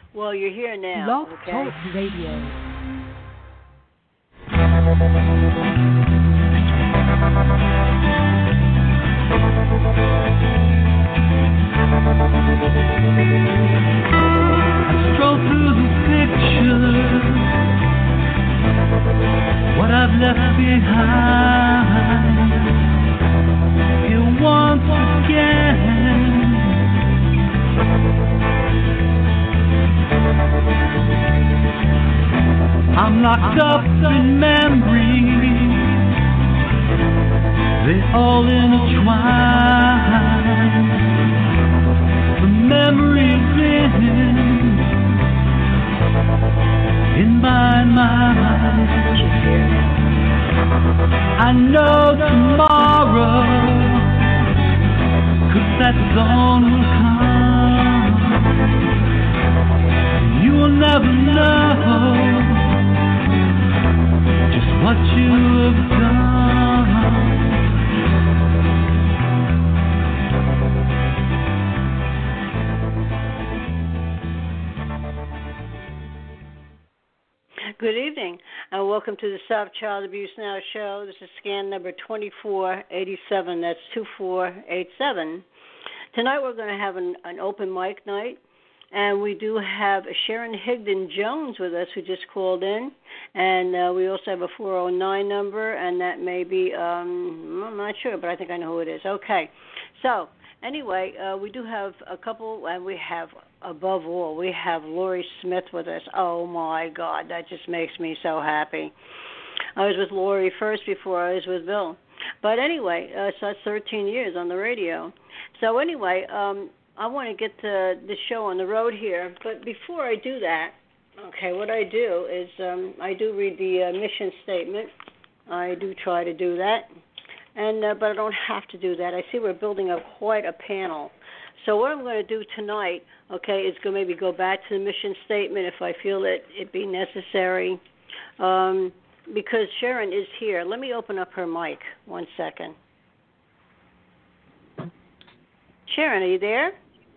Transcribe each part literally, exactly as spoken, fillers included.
Well, you're here now. Blog Okay. Talk Radio. What I've left behind here once again. I'm locked up in memories, they all intertwine. The memories in in my mind. I know tomorrow, 'cause that dawn will come. You will never know just what you have done. Good evening, and welcome to the Stop Child Abuse Now show. This is scan number twenty-four eighty-seven. That's two four eight seven. Tonight we're going to have an, an open mic night, and we do have Sharon Higdon-Jones with us, who just called in, and uh, we also have a four oh nine number, and that may be, um, I'm not sure, but I think I know who it is. Okay, so anyway, uh, we do have a couple, and we have, above all, we have Lori Smith with us. Oh, my God, that just makes me so happy. I was with Lori first before I was with Bill. But anyway, uh, so that's thirteen years on the radio. So anyway, um, I want to get the, the show on the road here. But before I do that, okay, what I do is um, I do read the uh, mission statement. I do try to do that. and uh, but I don't have to do that. I see we're building up quite a panel. So what I'm going to do tonight, okay, is going to maybe go back to the mission statement if I feel it it be necessary, um, because Sharon is here. Let me open up her mic. One second. Sharon, are you there?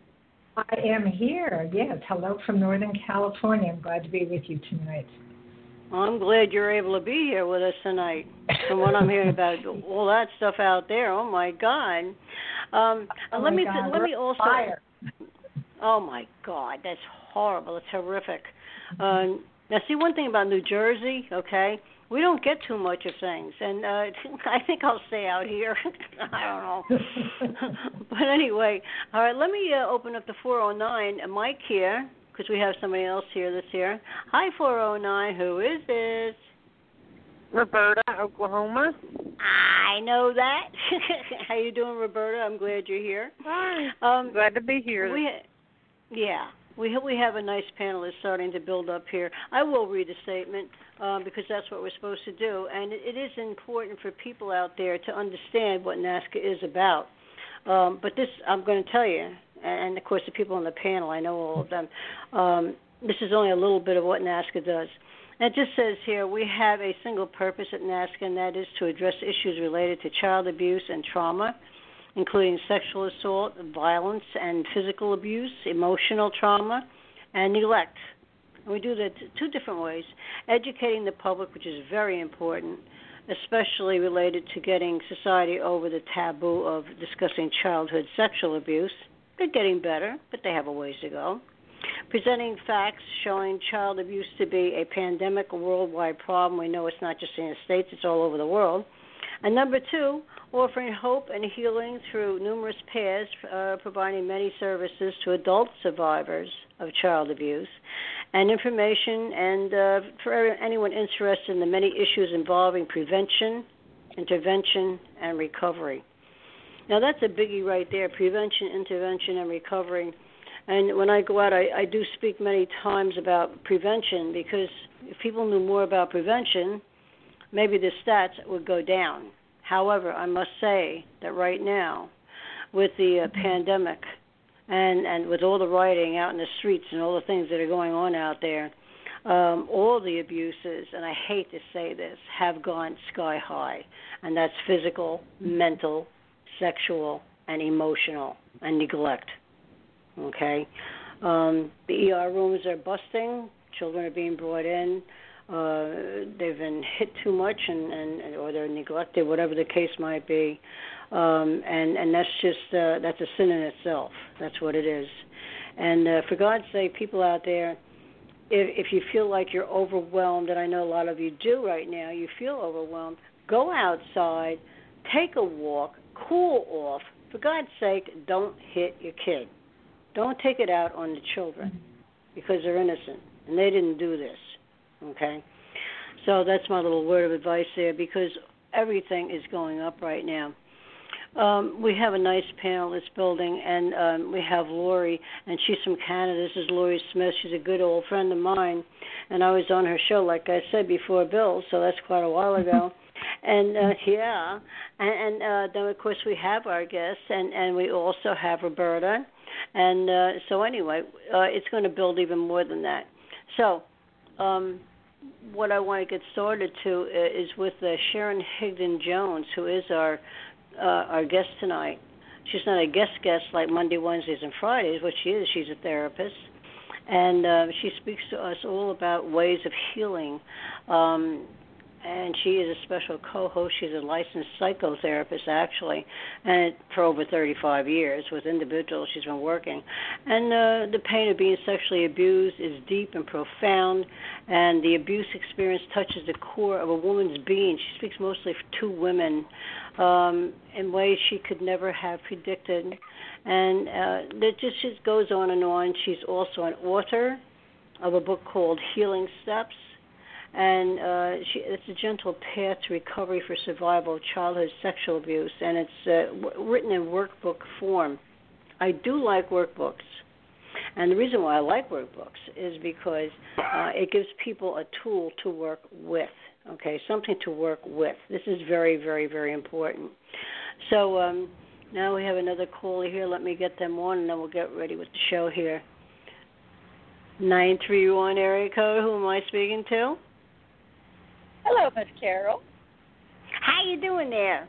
I am here, yes. Hello from Northern California. I'm glad to be with you tonight. Well, I'm glad you're able to be here with us tonight. From what I'm hearing about all that stuff out there, oh my God! Um, oh let my me God, let me also. Fire. Oh my God, that's horrible. It's horrific. Um, now, see one thing about New Jersey, okay? We don't get too much of things, and uh, I think I'll stay out here. I don't know. But anyway, all right, let me uh, open up the four oh nine, a mic here, because we have somebody else here that's here. Hi, four oh nine, who is this? Roberta, Oklahoma. I know that. How you doing, Roberta? I'm glad you're here. Hi. Um, glad to be here. We, yeah. We have, we have a nice panel that's starting to build up here. I will read a statement um, because that's what we're supposed to do. And it, it is important for people out there to understand what NAASCA is about. Um, but this, I'm going to tell you, and of course the people on the panel, I know all of them, um, this is only a little bit of what NAASCA does. And it just says here, we have a single purpose at NAASCA, and that is to address issues related to child abuse and trauma, including sexual assault, violence, and physical abuse, emotional trauma, and neglect. And we do that two different ways. Educating the public, which is very important, especially related to getting society over the taboo of discussing childhood sexual abuse. They're getting better, but they have a ways to go. Presenting facts showing child abuse to be a pandemic, a worldwide problem. We know it's not just in the States, it's all over the world. And number two, offering hope and healing through numerous paths, uh, providing many services to adult survivors of child abuse, and information and uh, for anyone interested in the many issues involving prevention, intervention, and recovery. Now that's a biggie right there, prevention, intervention, and recovery. And when I go out, I, I do speak many times about prevention, because if people knew more about prevention, maybe the stats would go down. However, I must say that right now, with the uh, pandemic and, and with all the rioting out in the streets and all the things that are going on out there, um, all the abuses, and I hate to say this, have gone sky high. And that's physical, mental, sexual, and emotional, and neglect. Okay? Um, the E R rooms are busting. Children are being brought in. Uh, they've been hit too much, and, and or they're neglected, whatever the case might be. Um, and and that's just uh, that's a sin in itself. That's what it is. And uh, for God's sake, people out there, if, if you feel like you're overwhelmed, and I know a lot of you do right now, you feel overwhelmed, go outside, take a walk, cool off. For God's sake, don't hit your kid. Don't take it out on the children because they're innocent, and they didn't do this, okay? So that's my little word of advice there, because everything is going up right now. Um, we have a nice panel this building, and um, we have Lori, and she's from Canada. This is Lori Smith. She's a good old friend of mine, and I was on her show, like I said, before Bill, so that's quite a while ago. And, uh, yeah, and, and uh, then, of course, we have our guests, and, and we also have Roberta. And uh, so anyway, uh, it's going to build even more than that. So um, what I want to get started to is with uh, Sharon Higdon-Jones, who is our uh, our guest tonight. She's not a guest guest like Monday, Wednesdays, and Fridays. What she is, she's a therapist. And uh, she speaks to us all about ways of healing. Um And she is a special co-host. She's a licensed psychotherapist, actually, and for over thirty-five years with individuals she's been working. And uh, the pain of being sexually abused is deep and profound, and the abuse experience touches the core of a woman's being. She speaks mostly to women um, in ways she could never have predicted. And uh, it just, just goes on and on. She's also an author of a book called Healing Steps. And uh, she, it's a gentle path to recovery for survival of childhood sexual abuse, and it's uh, w- written in workbook form. I do like workbooks, and the reason why I like workbooks is because uh, it gives people a tool to work with, okay, something to work with. This is very, very, very important. So um, now we have another caller here. Let me get them on, and then we'll get ready with the show here. nine three one area code, who am I speaking to? Hello, Miss Carol. How you doing there?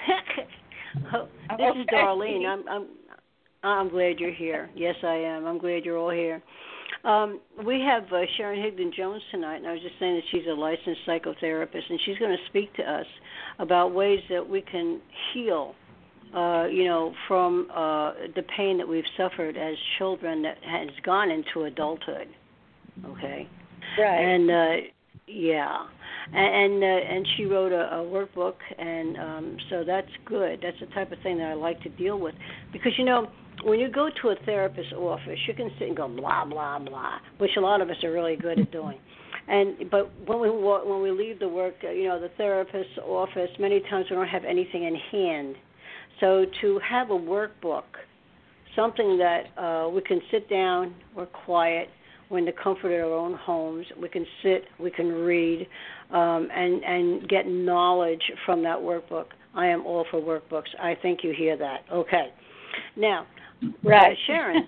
oh, this okay. is Darlene. I'm I'm I'm glad you're here. Yes, I am. I'm glad you're all here. Um, we have uh, Sharon Higdon-Jones tonight, and I was just saying that she's a licensed psychotherapist, and she's going to speak to us about ways that we can heal, uh, you know, from uh, the pain that we've suffered as children that has gone into adulthood. Okay. Right. And uh, yeah. And uh, and she wrote a, a workbook, and um, so that's good. That's the type of thing that I like to deal with. Because, you know, when you go to a therapist's office, you can sit and go blah, blah, blah, which a lot of us are really good at doing. And But when we walk, when we leave the work, uh, you know, the therapist's office, many times we don't have anything in hand. So to have a workbook, something that uh, we can sit down, we're quiet, we're in the comfort of our own homes, we can sit, we can read, um, and, and get knowledge from that workbook. I am all for workbooks. I think you hear that. Okay. Now, right. uh, Sharon.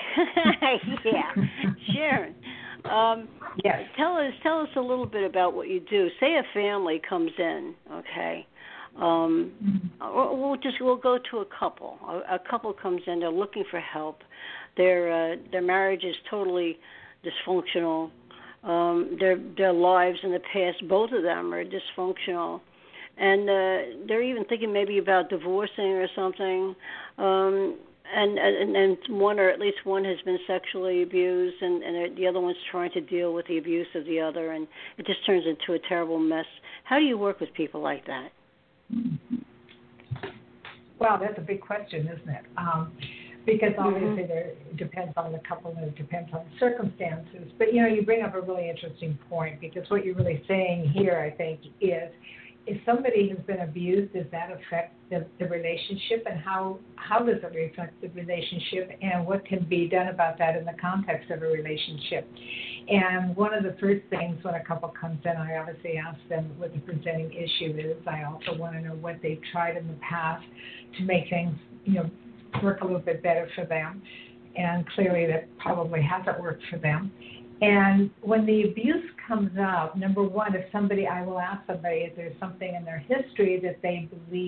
yeah, Sharon. Um, yes. Tell us, tell us a little bit about what you do. Say a family comes in, okay. Um, mm-hmm. We'll just we'll go to a couple. A, a couple comes in. They're looking for help. Their uh, their marriage is totally dysfunctional. Um, their their lives in the past, both of them are dysfunctional, and uh, they're even thinking maybe about divorcing or something. Um, and, and and one or at least one has been sexually abused, and, and the other one's trying to deal with the abuse of the other, and it just turns into a terrible mess. How do you work with people like that? Well, that's a big question, isn't it? Um, because obviously mm-hmm. there it depends on the couple and it depends on the circumstances. But, you know, you bring up a really interesting point, because what you're really saying here, I think, is if somebody has been abused, does that affect the, the relationship, and how, how does it affect the relationship, and what can be done about that in the context of a relationship? And one of the first things when a couple comes in, I obviously ask them what the presenting issue is. I also want to know what they've tried in the past to make things, you know, work a little bit better for them. And clearly that probably hasn't worked for them. And when the abuse comes up, number one, if somebody, I will ask somebody if there's something in their history that they believe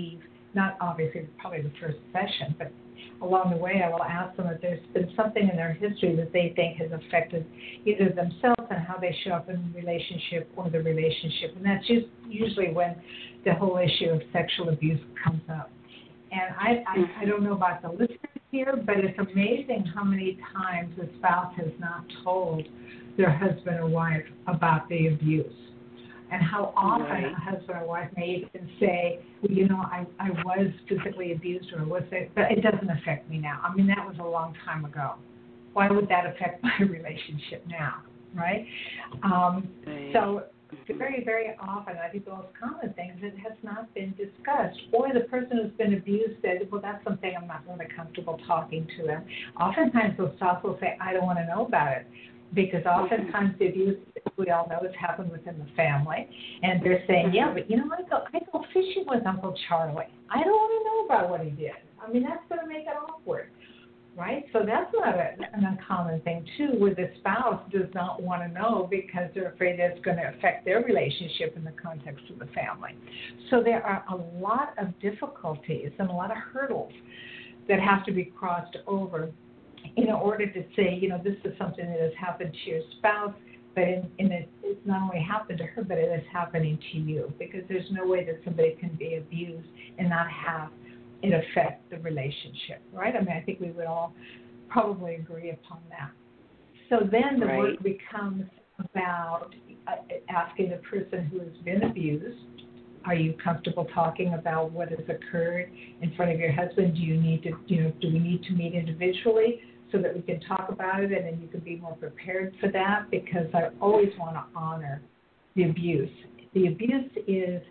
not obviously probably the first session, but along the way I will ask them if there's been something in their history that they think has affected either themselves and how they show up in the relationship or the relationship. And that's just usually when the whole issue of sexual abuse comes up. And I, I, I don't know about the listeners here, but it's amazing how many times the spouse has not told their husband or wife about the abuse. And how often right. a husband or wife may even say, well, you know, I, I was physically abused or was it, but it doesn't affect me now. I mean, that was a long time ago. Why would that affect my relationship now, right? Um, right. So very, very often, I think the most common thing is it has not been discussed. Or the person who's been abused said, well, that's something I'm not really comfortable talking to them. Oftentimes, those spouse will say, I don't want to know about it. Because oftentimes the abuse, we all know, has happened within the family. And they're saying, yeah, but, you know, I go, I go fishing with Uncle Charlie. I don't want to know about what he did. I mean, that's going to make it awkward, right? So that's not a, an uncommon thing, too, where the spouse does not want to know because they're afraid that's going to affect their relationship in the context of the family. So there are a lot of difficulties and a lot of hurdles that have to be crossed over in order to say, you know, this is something that has happened to your spouse, but in, in it, it's not only happened to her, but it is happening to you, because there's no way that somebody can be abused and not have it affect the relationship, right? I mean, I think we would all probably agree upon that. So then the right. work becomes about uh, asking the person who has been abused, are you comfortable talking about what has occurred in front of your husband? Do you need to, you know, do we need to meet individually so that we can talk about it and then you can be more prepared for that? Because I always want to honor the abuse. The abuse is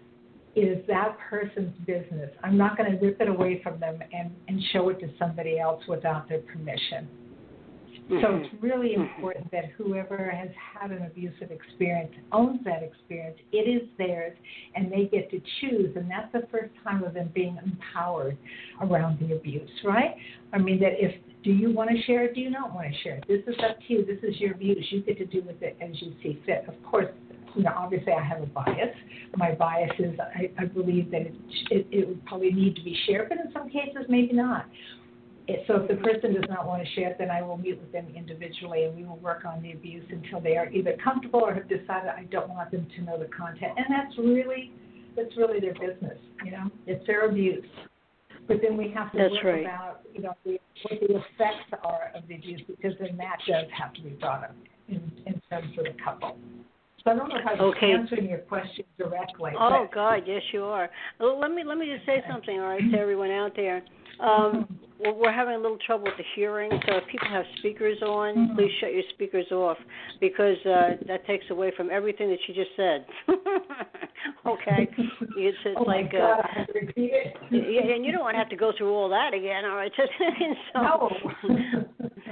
is that person's business. I'm not going to rip it away from them and, and show it to somebody else without their permission. Mm-hmm. So it's really important that whoever has had an abusive experience owns that experience. It is theirs, and they get to choose. And that's the first time of them being empowered around the abuse, right? I mean, that if, do you want to share it? Do you not want to share it? This is up to you. This is your abuse. You get to do with it as you see fit. Of course, you know, obviously I have a bias. My bias is I, I believe that it, it, it would probably need to be shared, but in some cases, maybe not. So if the person does not want to share it, then I will meet with them individually, and we will work on the abuse until they are either comfortable or have decided I don't want them to know the content. And that's really, that's really their business, you know. It's their abuse. But then we have to that's work right. about, you know, the, what the effects are of the abuse, because then that does have to be brought up in, in terms of the couple. So I don't know if I'm okay. answering your question directly. Oh, but. God, yes, you are. Well, let me let me just say something, all right, to everyone out there. Um, well, we're having a little trouble with the hearing, so if people have speakers on, mm-hmm. please shut your speakers off, because uh, that takes away from everything that you just said. Okay? It's, it's oh like... my God, uh, I have to repeat it. Yeah, and you don't want to have to go through all that again, all right? so, no.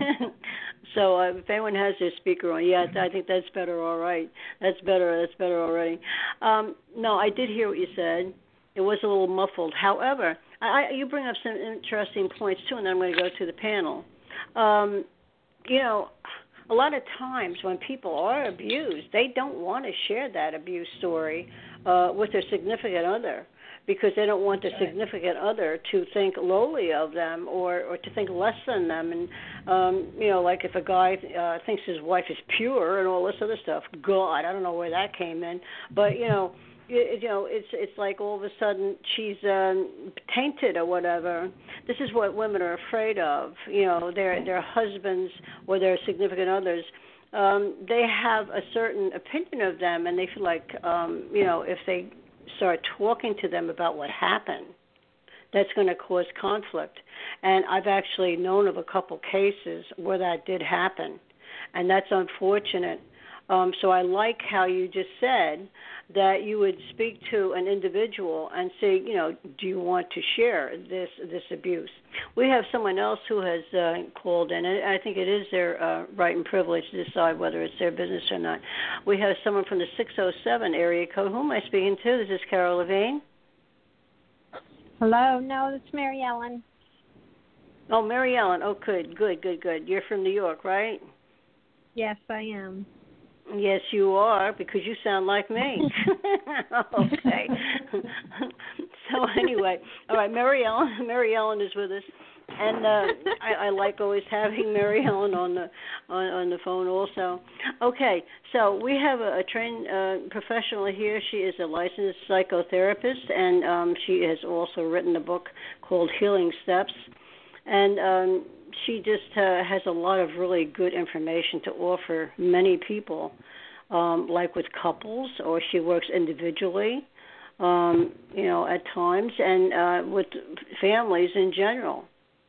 So uh, if anyone has their speaker on, yeah, I think that's better, all right. That's better, that's better already. Um, no, I did hear what you said. It was a little muffled. However, I, you bring up some interesting points, too, and then I'm going to go to the panel. Um, you know, a lot of times when people are abused, they don't want to share that abuse story uh, with their significant other, because they don't want their significant other to think lowly of them or, or to think less than them. And, um, you know, like if a guy uh, thinks his wife is pure and all this other stuff, God, I don't know where that came in. But, you know, you, you know, it's it's like all of a sudden she's um, tainted or whatever. This is what women are afraid of. You know, their their husbands or their significant others. Um, they have a certain opinion of them, and they feel like, um, you know, if they start talking to them about what happened, that's going to cause conflict. And I've actually known of a couple cases where that did happen, and that's unfortunate. Um, so I like how you just said that you would speak to an individual and say, you know, do you want to share this this abuse? We have someone else who has uh, called in, and I think it is their uh, right and privilege to decide whether it's their business or not. We have someone from the six oh seven area code. Who am I speaking to? This is Carol Levine. Hello. No, it's Mary Ellen. Oh, Mary Ellen. Oh, good, good, good, good. You're from New York, right? Yes, I am. Yes, you are, because you sound like me. Okay. So anyway, all right, Mary Ellen, Mary Ellen is with us, and uh, I, I like always having Mary Ellen on the on, on the phone also. Okay, so we have a, a trained uh, professional here. She is a licensed psychotherapist, and um, she has also written a book called Healing Steps, and um, she just uh, has a lot of really good information to offer many people, um, like with couples, or she works individually. Um, you know, at times, and uh, with families in general,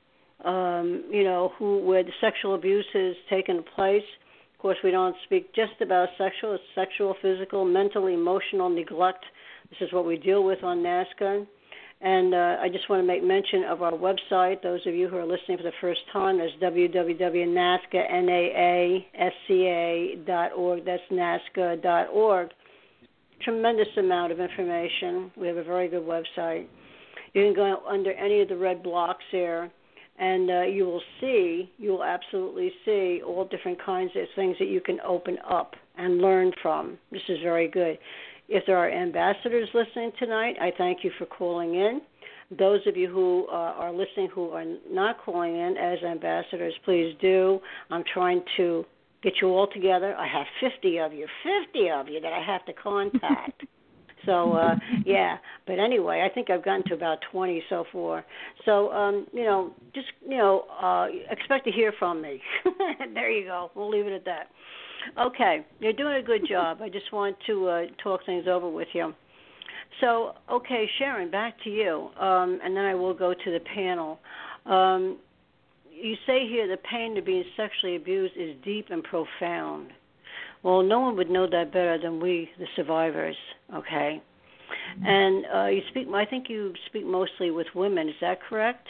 um, you know, who where the sexual abuse has taken place. Of course, we don't speak just about sexual, it's sexual, physical, mental, emotional neglect. This is what we deal with on NAASCA. And uh, I just want to make mention of our website. Those of you who are listening for the first time, that's w w w dot nasca, N A A S C A dot org. That's nasca dot org. Tremendous amount of information. We have a very good website. You can go under any of the red blocks there, and uh, you will see, you will absolutely see all different kinds of things that you can open up and learn from. This is very good. If there are ambassadors listening tonight, I thank you for calling in. Those of you who uh, are listening who are not calling in as ambassadors, please do. I'm trying to get you all together. I have fifty of you, fifty of you that I have to contact. so, uh, yeah. But anyway, I think I've gotten to about twenty so far. So, um, you know, just, you know, uh, expect to hear from me. There you go. We'll leave it at that. Okay. You're doing a good job. I just want to uh, talk things over with you. So, okay, Sharon, back to you. Um, and then I will go to the panel. Um, You say here the pain of being sexually abused is deep and profound. Well, no one would know that better than we, the survivors, okay? And uh, you speak. I think you speak mostly with women. Is that correct?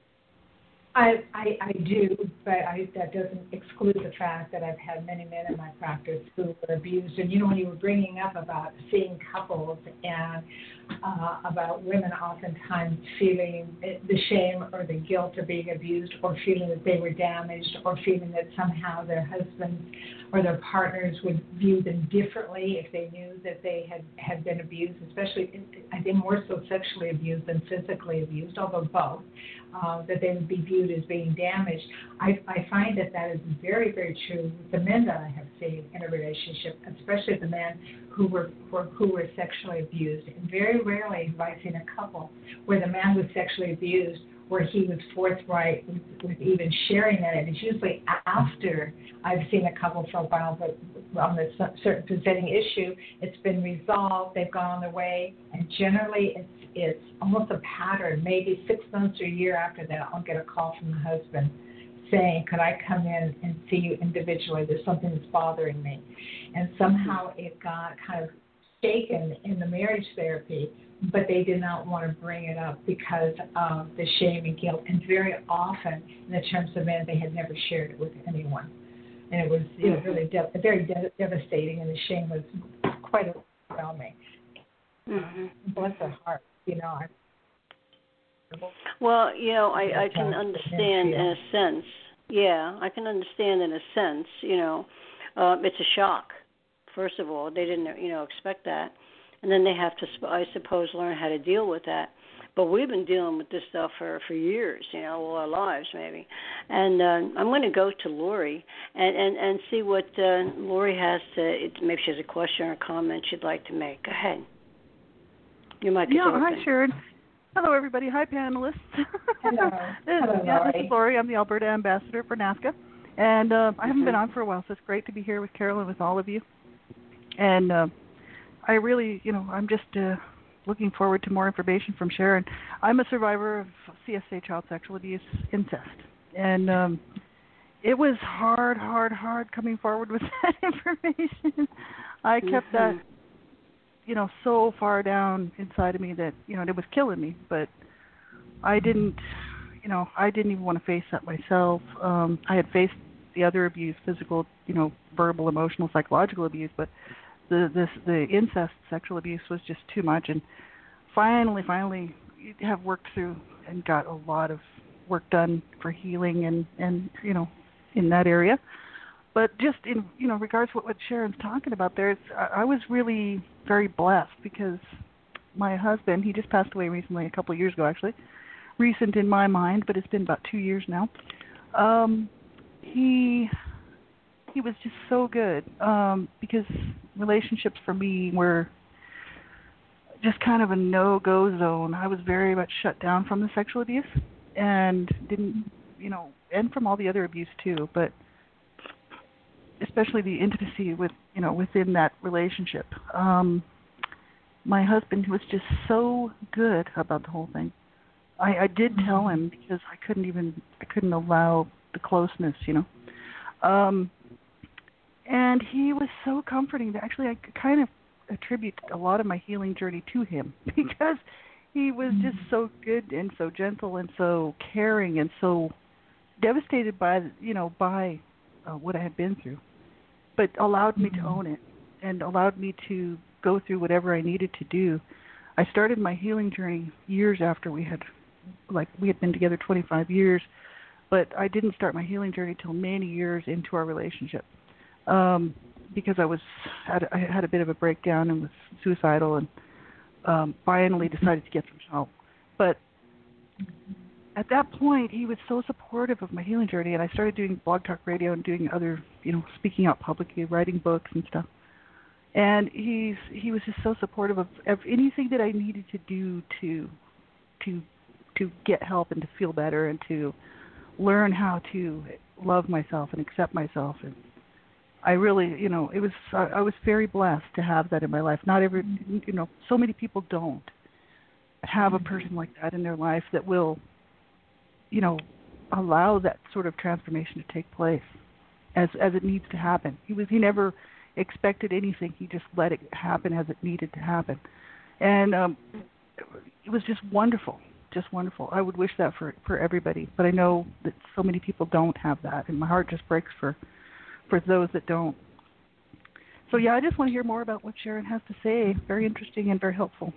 I, I, I do, but I, that doesn't exclude the fact that I've had many men in my practice who were abused. And, you know, when you were bringing up about seeing couples and uh, about women oftentimes feeling the shame or the guilt of being abused, or feeling that they were damaged, or feeling that somehow their husbands or their partners would view them differently if they knew that they had, had been abused, especially, I think, more so sexually abused than physically abused, although both, uh, that they would be viewed as being damaged. I, I find that that is very, very true with the men that I have seen in a relationship, especially the men who were, who were, who were sexually abused. And very rarely have I seen a couple where the man was sexually abused where he was forthright with, with even sharing that. And it's usually after I've seen a couple for a while, but on this certain presenting issue, it's been resolved, they've gone on their way, and generally it's it's almost a pattern. Maybe six months or a year after that, I'll get a call from the husband saying, could I come in and see you individually? There's something that's bothering me. And somehow it got kind of shaken in the marriage therapy, but they did not want to bring it up because of the shame and guilt. And very often, in the terms of men, they had never shared it with anyone. And it was, it was really de- very de- devastating, and the shame was quite overwhelming. Mm-hmm. Bless their heart, you know. I, well, you know, I, I can understand in a sense. Yeah, I can understand in a sense, you know. Uh, it's a shock, first of all. They didn't, you know, expect that. And then they have to, I suppose, learn how to deal with that. But we've been dealing with this stuff for, for years, you know, all our lives maybe. And uh, I'm going to go to Lori and, and, and see what uh, Lori has to, it, maybe she has a question or a comment she'd like to make. Go ahead. Your mic is yeah, open. Hi, Sharon. Hello, everybody. Hi, panelists. Hello. this, Hello, yeah, Lori. this is Lori. I'm the Alberta ambassador for NAASCA. And uh, I haven't mm-hmm. been on for a while, so it's great to be here with Carol and with all of you. And uh, I really, you know, I'm just uh, looking forward to more information from Sharon. I'm a survivor of C S A, child sexual abuse, incest. And um, it was hard, hard, hard coming forward with that information. I kept mm-hmm. that, you know, so far down inside of me that, you know, it was killing me. But I didn't, you know, I didn't even want to face that myself. Um, I had faced the other abuse, physical, you know, verbal, emotional, psychological abuse, but the this the incest sexual abuse was just too much. And finally, finally, have worked through and got a lot of work done for healing and, and you know, in that area. But just in, you know, regards to what, what Sharon's talking about there, it's, I, I was really very blessed because my husband, he just passed away recently, a couple of years ago actually. Recent in my mind, but it's been about two years now. Um, he he was just so good um, because relationships for me were just kind of a no-go zone. I was very much shut down from the sexual abuse and didn't, you know, and from all the other abuse too, but especially the intimacy with, you know, within that relationship. Um, my husband was just so good about the whole thing. I, I did tell him because I couldn't even, I couldn't allow the closeness, you know. Um, and he was so comforting that actually I kind of attribute a lot of my healing journey to him because he was just so good and so gentle and so caring and so devastated by, you know, by uh, what I had been through, but allowed me to own it and allowed me to go through whatever I needed to do. I started my healing journey years after we had, like, we had been together twenty-five years, but I didn't start my healing journey till many years into our relationship um, because I was, had, I had a bit of a breakdown and was suicidal and um, finally decided to get some help. But at that point, he was so supportive of my healing journey, and I started doing blog talk radio and doing other, you know, speaking out publicly, writing books and stuff. And he's he was just so supportive of, of anything that I needed to do to to to get help and to feel better and to learn how to love myself and accept myself. And I really, you know, it was I, I was very blessed to have that in my life. Not every, you know, so many people don't have a person like that in their life that will, you know, allow that sort of transformation to take place as as it needs to happen. He was he never expected anything. He just let it happen as it needed to happen. And um, it was just wonderful, just wonderful. I would wish that for, for everybody, but I know that so many people don't have that, and my heart just breaks for, for those that don't. So, yeah, I just want to hear more about what Sharon has to say. Very interesting and very helpful.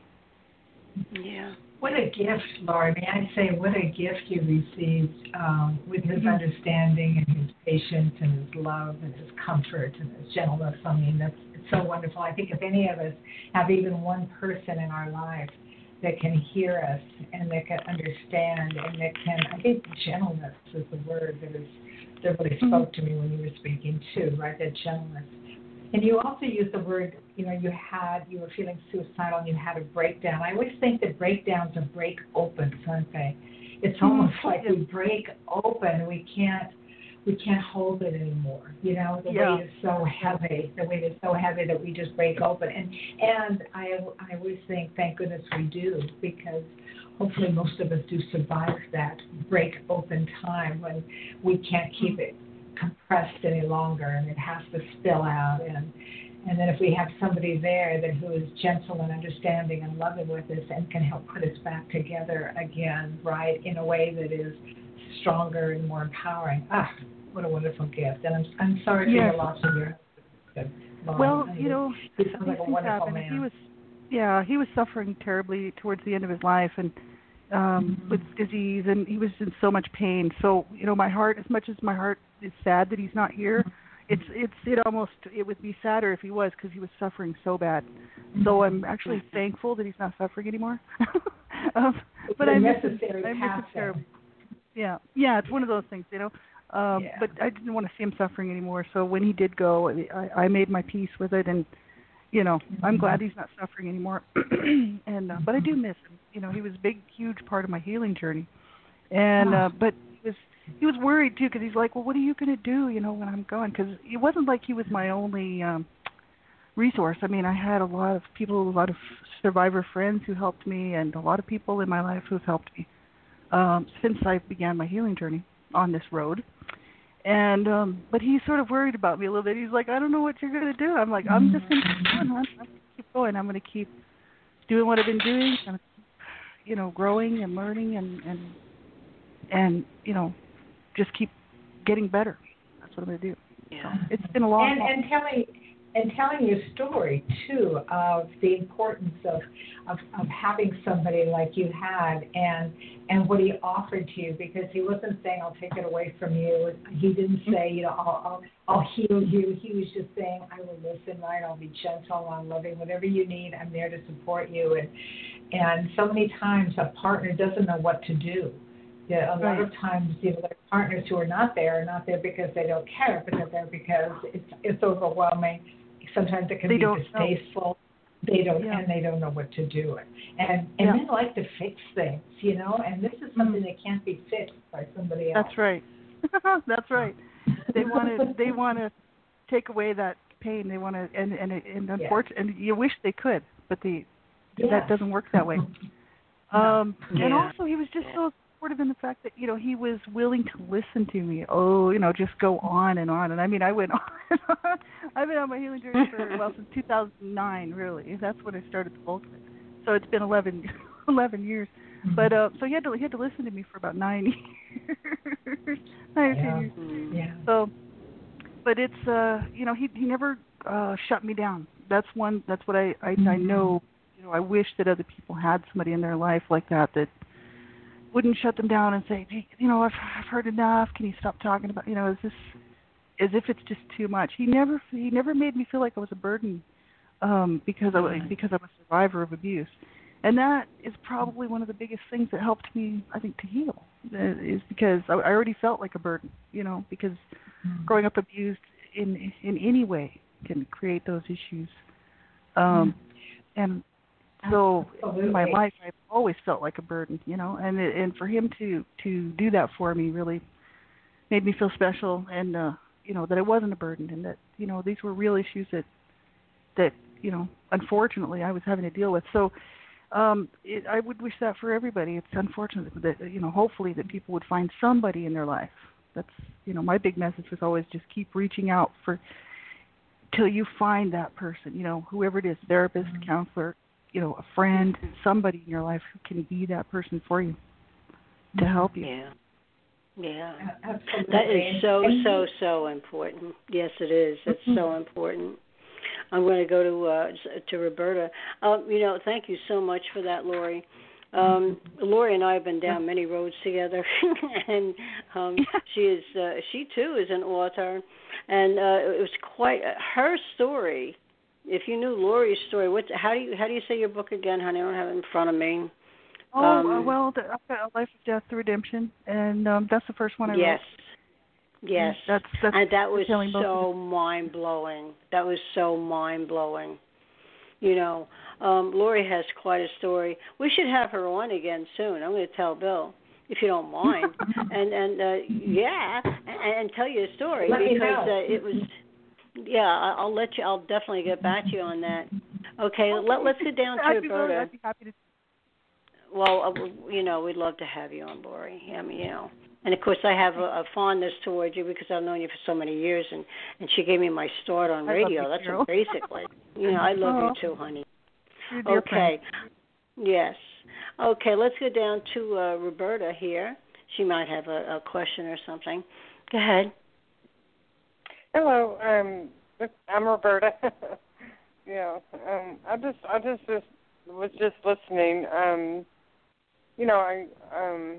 Yeah. What a gift, Laura. May I say, what a gift you received um, with his understanding and his patience and his love and his comfort and his gentleness. I mean, that's it's so wonderful. I think if any of us have even one person in our life that can hear us and that can understand and that can, I think gentleness is the word that is that really spoke to me when you were speaking too, right? That gentleness. And you also used the word, you know, you had, you were feeling suicidal and you had a breakdown. I always think that breakdowns are break opens, aren't they? It's almost like we break open. We can't, we can't hold it anymore. You know, the Yeah. weight is so heavy. The weight is so heavy that we just break open. And and I, I always think, thank goodness we do, because hopefully most of us do survive that break open time when we can't keep it compressed any longer and it has to spill out, and and then if we have somebody there that who is gentle and understanding and loving with us and can help put us back together again, right, in a way that is stronger and more empowering. Ah, what a wonderful gift. And I'm I'm sorry for Yes. your loss of your husband. Well, you know, he these sounds like a things wonderful happen. man. He was, yeah, he was suffering terribly towards the end of his life, and um, Mm-hmm. with disease, and he was in so much pain. So, you know, my heart, as much as my heart is sad that he's not here, it's it's it almost it would be sadder if he was, because he was suffering so bad. So I'm actually thankful that he's not suffering anymore. um, but a I miss him. necessary I miss him passing. terribly. Yeah, yeah, it's one of those things, you know. Um, Yeah. But I didn't want to see him suffering anymore. So when he did go, I, I made my peace with it, and you know, I'm glad he's not suffering anymore. and uh, but I do miss him. You know, he was a big, huge part of my healing journey. And uh, but he was he was worried too, because he's like, well, what are you going to do, you know, when I'm gone? Because it wasn't like he was my only um, resource. I mean, I had a lot of people, a lot of survivor friends who helped me, and a lot of people in my life who've helped me um, since I began my healing journey on this road. And um, but he's sort of worried about me a little bit. He's like, I don't know what you're going to do. I'm like, I'm just going to keep going, hon. I'm going to keep going. I'm going to keep doing what I've been doing, and you know, growing and learning, and and and you know, just keep getting better. That's what I'm going to do. Yeah. So it's been a long, And, long and tell me, and telling your story too of the importance of, of of having somebody like you had, and and what he offered to you, because he wasn't saying I'll take it away from you. He didn't say, you know, I'll I'll, I'll heal you. He was just saying, I will listen, right? I'll be gentle, I'm loving, whatever you need, I'm there to support you. And and so many times a partner doesn't know what to do. Yeah, a lot Right. of times, you know, there are partners who are not there, are not there because they don't care, but they're there because it's it's overwhelming. Sometimes it can They be don't know. distasteful. They don't, Yeah. and they don't know what to do. And and Yeah. men like to fix things, you know. And this is something that can't be fixed by somebody else. That's right. That's right. They want to. They want to take away that pain. They want to, and and and unfortunately, and you wish they could, but the Yeah. that doesn't work that way. No. Um, And Yeah. also, he was just so supportive in the fact that, you know, he was willing to listen to me. Oh, you know, just go on and on. And I mean, I went on and on. I've been on my healing journey for, well, since two thousand nine, really. That's when I started the bulk of it. So it's been eleven, eleven years. Mhm. But uh, so he had to he had to listen to me for about nine years. nine or ten Yeah. years. Yeah. So, but it's uh, you know, he he never uh, shut me down. That's one. That's what I I, I know. You know, I wish that other people had somebody in their life like that that wouldn't shut them down and say, hey, you know, I've I've heard enough. Can you stop talking about? You know, is this as if it's just too much? He never he never made me feel like I was a burden um, because I was, because I'm a survivor of abuse. And that is probably one of the biggest things that helped me, I think, to heal, is because I I already felt like a burden, you know, because growing up abused in in any way can create those issues. Um, and so in my life, I've always felt like a burden, you know, and it, and for him to to do that for me really made me feel special, and uh, you know, that it wasn't a burden, and that, you know, these were real issues that that you know, unfortunately, I was having to deal with. So. Um, it, I would wish that for everybody. It's unfortunate that, you know, hopefully that people would find somebody in their life. That's, you know, my big message was always just keep reaching out for till you find that person, you know, whoever it is, therapist, mm-hmm. counselor, you know, a friend, somebody in your life who can be that person for you to help you. Yeah. Yeah. Absolutely. That is so, so, so important. Yes, it is. It's mm-hmm. so important. I'm going to go to uh, to Roberta. Um, you know, thank you so much for that, Lori. Um, Lori and I have been down many roads together, and um, she is uh, she too is an author, and uh, it was quite uh, her story. If you knew Lori's story, what how do you how do you say your book again, honey? I don't have it in front of me. Oh um, uh, well, the, I've got A Life of Death to Redemption, and um, that's the first one I yes. wrote. Yes, that's, that's and that was so both. mind blowing. That was so mind blowing. You know, um, Lori has quite a story. We should have her on again soon. I'm going to tell Bill, if you don't mind, and and uh, yeah, and, and tell you a story Let because uh, it was. Yeah, I'll let you. I'll definitely get back to you on that. Okay, okay. Let, let's get down to I'd be Roberta. really, I'd be happy to. Well, uh, you know, we'd love to have you on, Lori. I mean, you know. And, of course, I have a, a fondness towards you because I've known you for so many years, and, and she gave me my start on I radio. love you, That's Carol. basically. You know, I love oh. you too, honey. You're a dear okay. friend. Yes. Okay, let's go down to uh, Roberta here. She might have a, a question or something. Go ahead. Hello, um, I'm Roberta. yeah, um, I just, I just, just was just listening. Um, you know, I, um.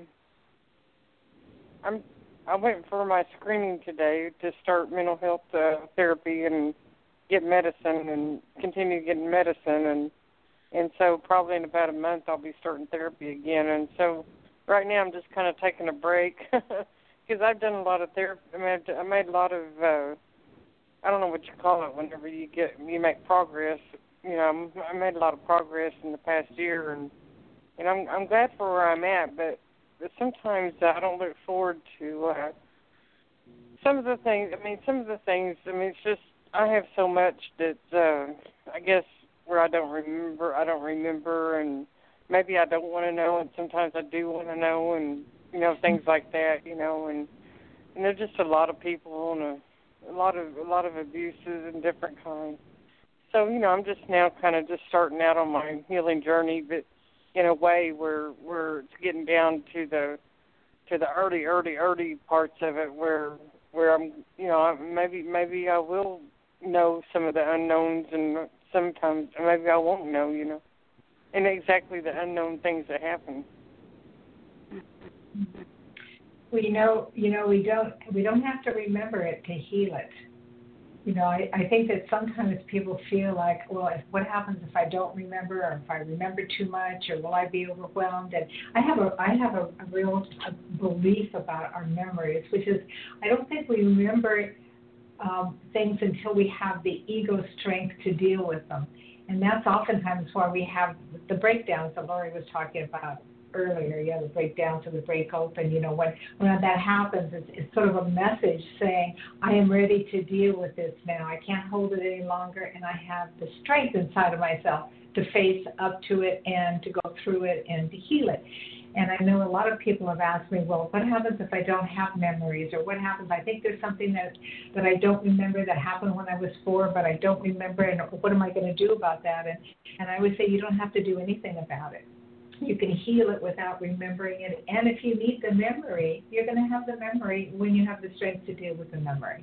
I'm. I went for my screening today to start mental health uh, therapy and get medicine and continue getting medicine and and so probably in about a month I'll be starting therapy again. And so right now I'm just kind of taking a break because I've done a lot of therapy. I mean, I made a lot of uh, I don't know what you call it whenever you get you make progress. You know, I made a lot of progress in the past year, and and I'm I'm glad for where I'm at, but. But sometimes I don't look forward to uh, some of the things. I mean, some of the things. I mean, it's just I have so much that uh, I guess where I don't remember. I don't remember, and maybe I don't want to know, and sometimes I do want to know, and you know, things like that. You know, and and there's just a lot of people and a, a lot of a lot of abuses and different kinds. So you know, I'm just now kind of just starting out on my healing journey, but. In a way where where it's getting down to the to the early, early, early parts of it, where where I'm, you know, maybe maybe I will know some of the unknowns, and sometimes maybe I won't know, you know, and exactly the unknown things that happen. We know, you know, we don't we don't have to remember it to heal it. You know, I, I think that sometimes people feel like, well, if, what happens if I don't remember, or if I remember too much, or will I be overwhelmed? And I have a I have a, a real a belief about our memories, which is I don't think we remember um, things until we have the ego strength to deal with them, and that's oftentimes why we have the breakdowns that Lori was talking about earlier. Yeah, the breakdowns or the break open. You know, when when that happens, it's, it's sort of a message saying, I am ready to deal with this now. I can't hold it any longer, and I have the strength inside of myself to face up to it and to go through it and to heal it. And I know a lot of people have asked me, well, what happens if I don't have memories, or what happens? I think there's something that that I don't remember that happened when I was four, but I don't remember, and what am I going to do about that? And and I would say you don't have to do anything about it. You can heal it without remembering it. And if you need the memory, you're going to have the memory when you have the strength to deal with the memory.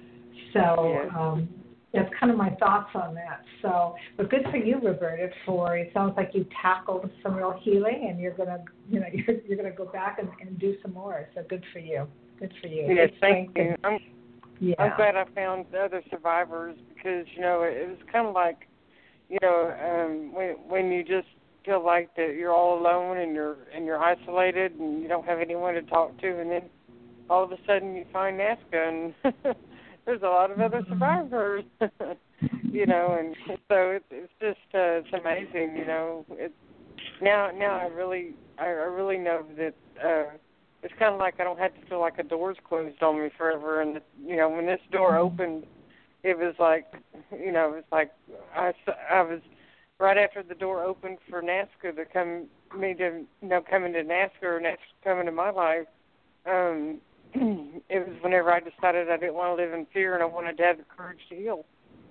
So um, that's kind of my thoughts on that. So, but good for you, Roberta, for it sounds like you tackled some real healing, and you're going to, you know, you're, you're going to go back and, and do some more. So good for you. Good for you. Yes, thank you. I'm, yeah. I'm glad I found the other survivors, because, you know, it was kind of like, you know, um, when when you just feel like that you're all alone and you're and you're isolated and you don't have anyone to talk to, and then all of a sudden you find NAASCA, and there's a lot of other survivors, you know, and so it's it's just uh, it's amazing, you know. It's now now I really I, I really know that uh, it's kind of like I don't have to feel like a door's closed on me forever, and you know, when this door opened, it was like, you know, it was like I I was. Right after the door opened for NAASCA to come, me to, you know, come into NAASCA or NAASCA come into my life, um, it was whenever I decided I didn't want to live in fear and I wanted to have the courage to heal.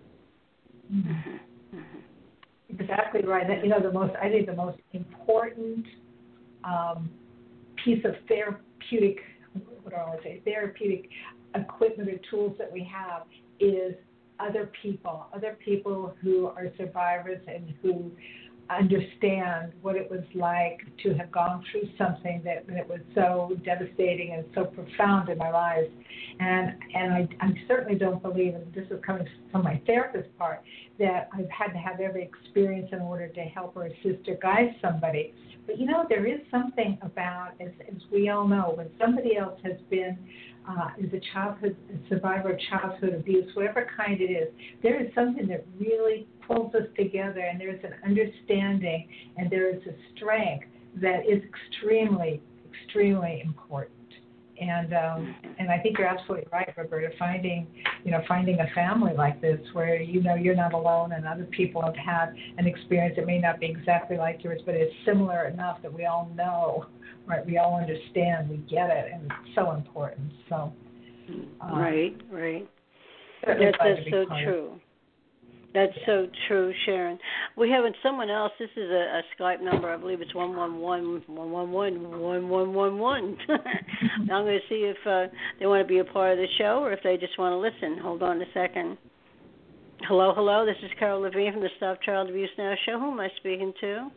Exactly right. That, you know, the most, I think the most important um, piece of therapeutic, what do I want to say, therapeutic equipment or tools that we have is other people, other people who are survivors and who understand what it was like to have gone through something that, that was so devastating and so profound in my life. And and I, I certainly don't believe, and this is coming from my therapist part, that I've had to have every experience in order to help or assist or guide somebody. But, you know, there is something about, as, as we all know, when somebody else has been Uh, is a childhood a survivor of childhood abuse, whatever kind it is, there is something that really pulls us together, and there's an understanding, and there is a strength that is extremely, extremely important. And um, and I think you're absolutely right, Roberta. Finding, you know, finding a family like this where you know you're not alone, and other people have had an experience that may not be exactly like yours, but it's similar enough that we all know, right? We all understand, we get it, and it's so important. So, um, right, right. That's, that's so true. That's yeah. so true, Sharon. We have someone else. This is a, a Skype number. I believe it's one one one, one one one, one one one one. I'm going to see if uh, they want to be a part of the show or if they just want to listen. Hold on a second. Hello, hello. This is Carol Levine from the Stop Child Abuse Now show. Who am I speaking to?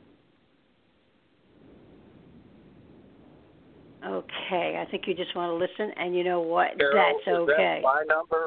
Okay, I think you just want to listen, and you know what? Carol, That's okay. Is that my number?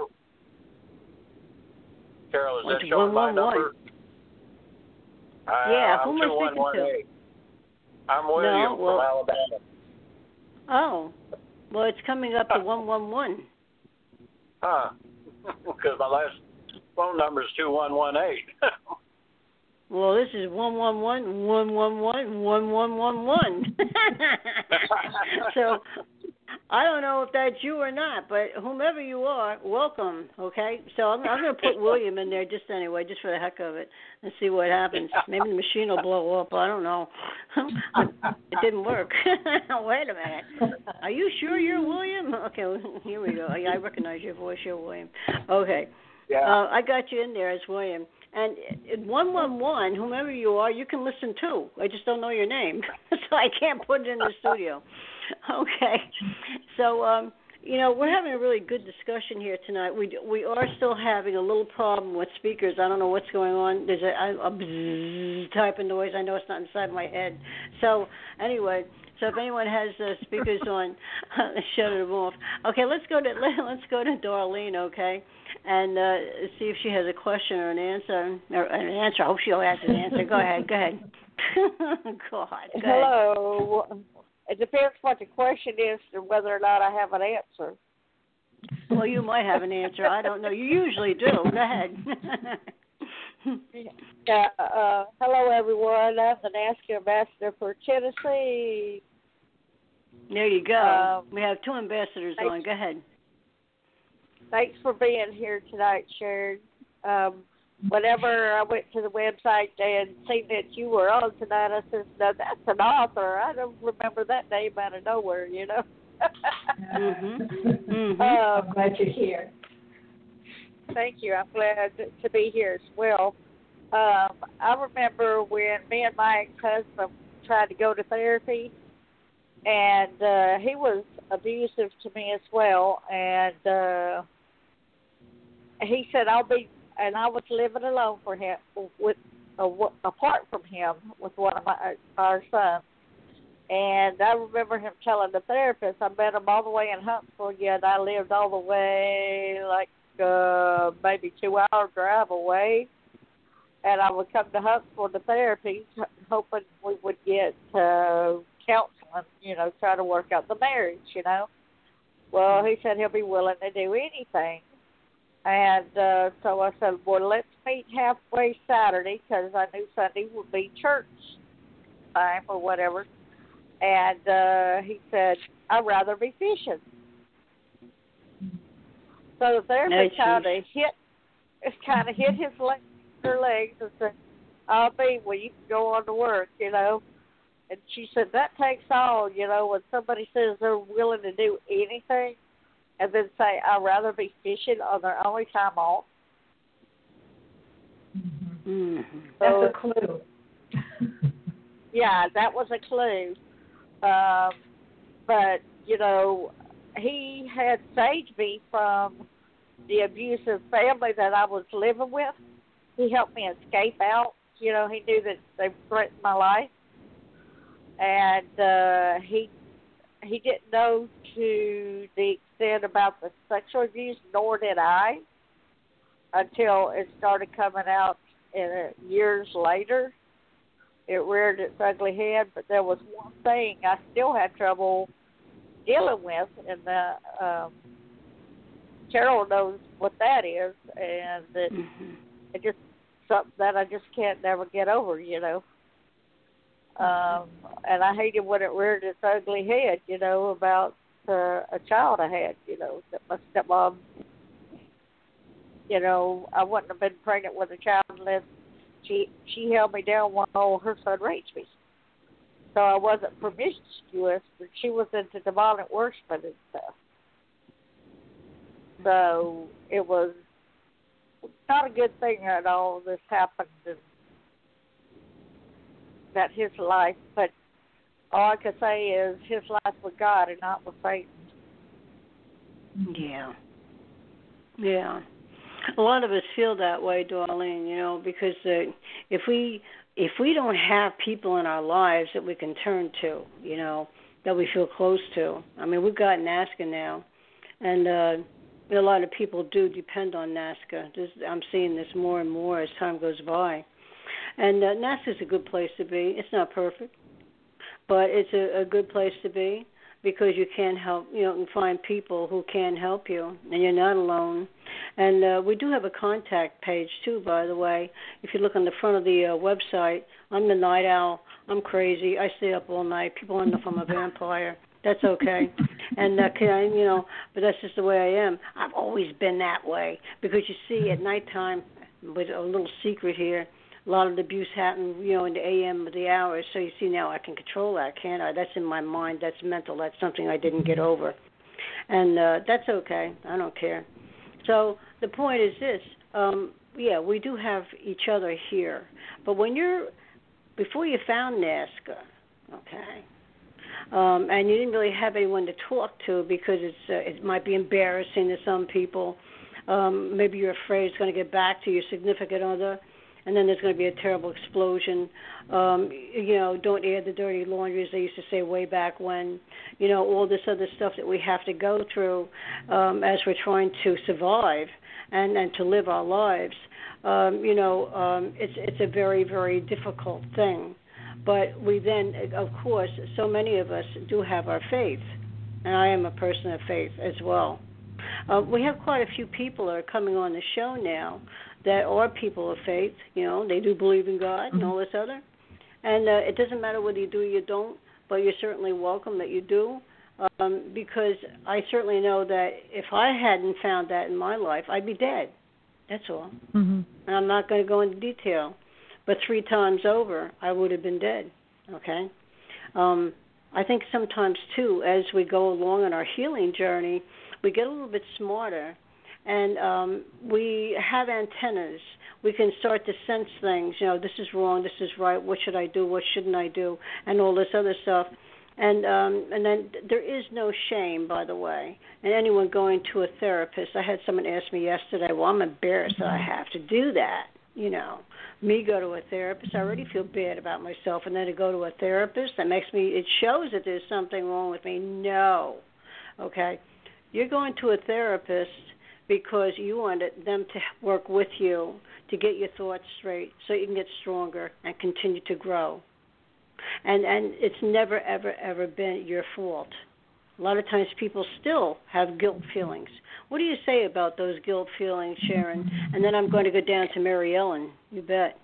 Carol, is that showing my number? Uh, yeah, I'm who am I speaking to? I'm William no, well, from Alabama. Oh, well, it's coming up to one one one. Huh, because my last phone number is two one one eight. Well, this is one one one, one one one, one one one one. So, I don't know if that's you or not, but whomever you are, welcome, okay? So I'm, I'm going to put William in there just anyway, just for the heck of it, and see what happens. Maybe the machine will blow up. I don't know. It didn't work. Wait a minute. Are you sure you're William? Okay, well, here we go. I recognize your voice. You're William. Okay. Yeah. Uh, I got you in there as William. And one one one, whomever you are, you can listen too. I just don't know your name, so I can't put it in the studio. Okay. So um, you know, we're having a really good discussion here tonight. We we are still having a little problem with speakers. I don't know what's going on. There's a, a bzzz type of noise. I know it's not inside my head. So anyway, so if anyone has uh, speakers on, shut them off. Okay, let's go to let, let's go to Darlene. Okay, and uh, see if she has a question or an answer. Or an answer. I hope she'll ask an answer. Go ahead. Go ahead. God. Go ahead. Hello. It depends what the question is and whether or not I have an answer. Well, you might have an answer. I don't know. You usually do. Go ahead. uh, uh, hello, everyone. I'm the NASCA ambassador for Tennessee. There you go. Um, we have two ambassadors thanks, on. Go ahead. Thanks for being here tonight, Sharon. Um, whenever I went to the website and seen that you were on tonight, I said, no, that's an author. I don't remember that name out of nowhere, you know. mm-hmm. Mm-hmm. Um, I'm glad you're here. Thank you. I'm glad to be here as well. Um, I remember when me and my ex-husband tried to go to therapy, and uh, he was abusive to me as well, and uh, he said, I'll be, and I was living alone for him, with uh, apart from him, with one of my, our sons. And I remember him telling the therapist, I met him all the way in Huntsville, yet I lived all the way, like, uh, maybe two-hour drive away. And I would come to Huntsville to therapy, hoping we would get uh, counseling, you know, try to work out the marriage, you know. Well, he said he'll be willing to do anything. And uh, so I said, well, let's meet halfway Saturday, because I knew Sunday would be church time or whatever. And uh, he said, I'd rather be fishing. So the therapist kind of hit, kind of hit his leg, her legs and said, I'll be, well, you can go on to work, you know. And she said, that takes all, you know, when somebody says they're willing to do anything, and then say, I'd rather be fishing on their only time off. Mm-hmm. Mm-hmm. So, that's a clue. Yeah, that was a clue. Um, but, you know, he had saved me from the abusive family that I was living with. He helped me escape out. You know, he knew that they threatened my life. And uh, he he didn't know to the extent about the sexual abuse, nor did I, until it started coming out in, uh, years later. It reared its ugly head, but there was one thing I still had trouble dealing with, and the, um, Carol knows what that is, and it, mm-hmm. it just something that I just can't never get over, you know. Um, and I hated when it reared its ugly head, you know, about uh, a child I had, you know, that my stepmom, you know, I wouldn't have been pregnant with a child unless she she held me down while her son raped me. So I wasn't promiscuous, but she was into demonic worship and stuff. So it was not a good thing that all this happened and that his life, but all I could say is his life with God and not with Satan. Yeah. Yeah. A lot of us feel that way, Darlene, you know, because uh, if we if we don't have people in our lives that we can turn to, you know, that we feel close to. I mean, we've got NASCA now, and uh, a lot of people do depend on NASCA. This, I'm seeing this more and more as time goes by. And uh, NASCA is a good place to be. It's not perfect, but it's a, a good place to be because you can help, you know, and find people who can help you, and you're not alone. And uh, we do have a contact page, too, by the way. If you look on the front of the uh, website, I'm the night owl. I'm crazy. I stay up all night. People wonder if I'm a vampire. That's okay. And, uh, can I, you know, but that's just the way I am. I've always been that way because, you see, at nighttime, with a little secret here, a lot of the abuse happened, you know, in the A M of the hours. So you see now I can control that, can't I? That's in my mind. That's mental. That's something I didn't get over. And uh, that's okay. I don't care. So the point is this. Um, yeah, we do have each other here. But when you're, before you found NASCA, okay, um, and you didn't really have anyone to talk to because it's uh, it might be embarrassing to some people. Um, maybe you're afraid it's going to get back to your significant other, and then there's going to be a terrible explosion. Um, you know, don't air the dirty laundry, as they used to say way back when. You know, all this other stuff that we have to go through um, as we're trying to survive and, and to live our lives. Um, you know, um, it's it's a very, very difficult thing. But we then, of course, so many of us do have our faith, and I am a person of faith as well. Uh, we have quite a few people that are coming on the show now that are people of faith. You know, they do believe in God mm-hmm. and all this other. And uh, it doesn't matter whether you do or you don't, but you're certainly welcome that you do, um, because I certainly know that if I hadn't found that in my life, I'd be dead. That's all. Mm-hmm. And I'm not going to go into detail. But three times over, I would have been dead, okay? Um, I think sometimes, too, as we go along on our healing journey, we get a little bit smarter, and um, we have antennas. We can start to sense things, you know, this is wrong, this is right, what should I do, what shouldn't I do, and all this other stuff. And um, and then there is no shame, by the way, in anyone going to a therapist. I had someone ask me yesterday, well, I'm embarrassed that I have to do that. You know, me go to a therapist, I already feel bad about myself, and then to go to a therapist, that makes me, it shows that there's something wrong with me. No, okay? You're going to a therapist because you wanted them to work with you to get your thoughts straight so you can get stronger and continue to grow. And and it's never, ever, ever been your fault. A lot of times people still have guilt feelings. What do you say about those guilt feelings, Sharon? And then I'm going to go down to Mary Ellen. You bet.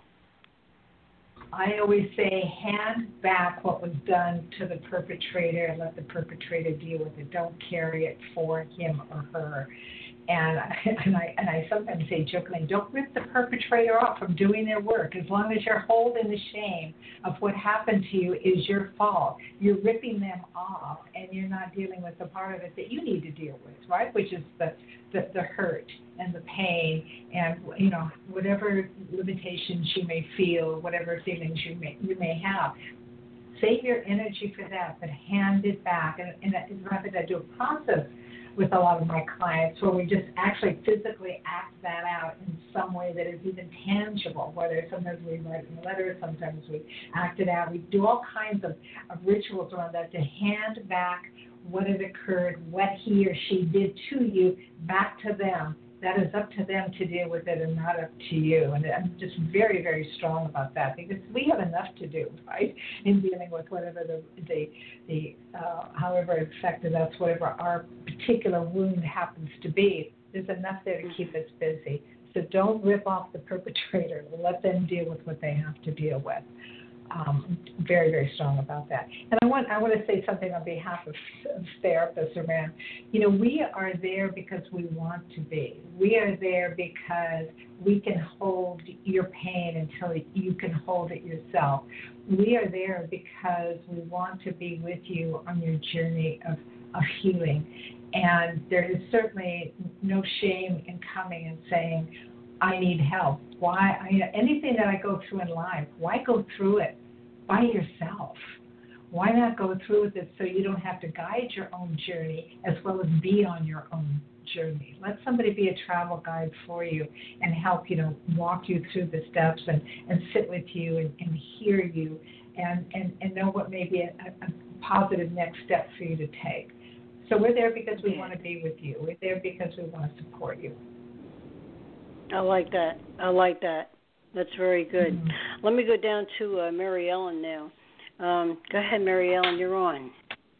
I always say hand back what was done to the perpetrator and let the perpetrator deal with it. Don't carry it for him or her. And I, and I and I sometimes say jokingly, don't rip the perpetrator off from doing their work. As long as you're holding the shame of what happened to you is your fault. You're ripping them off, and you're not dealing with the part of it that you need to deal with, right? Which is the the, the hurt and the pain, and you know whatever limitations you may feel, whatever feelings you may you may have. Save your energy for that, but hand it back. And, and in fact, I do a process with a lot of my clients where we just actually physically act that out in some way that is even tangible, whether sometimes we write in a letter, sometimes we act it out. We do all kinds of, of rituals around that to hand back what had occurred, what he or she did to you, back to them. That is up to them to deal with it and not up to you. And I'm just very, very strong about that because we have enough to do, right, in dealing with whatever the, the, the uh, however it affected us, whatever our particular wound happens to be. There's enough there to keep us busy. So don't rip off the perpetrator. Let them deal with what they have to deal with. Um, very, very strong about that. And I want I want to say something on behalf of, of therapists around, you know, we are there because we want to be. We are there because we can hold your pain until you can hold it yourself. We are there because we want to be with you on your journey of, of healing. And there is certainly no shame in coming and saying, I need help. Why? I, anything that I go through in life, why go through it by yourself? Why not go through with it so you don't have to guide your own journey as well as be on your own journey? Let somebody be a travel guide for you and help, you know, walk you through the steps and, and sit with you and, and hear you and, and, and know what may be a, a positive next step for you to take. So we're there because we want to be with you. We're there because we want to support you. I like that. I like that. That's very good. Mm-hmm. Let me go down to uh, Mary Ellen now. Um, go ahead, Mary Ellen. You're on.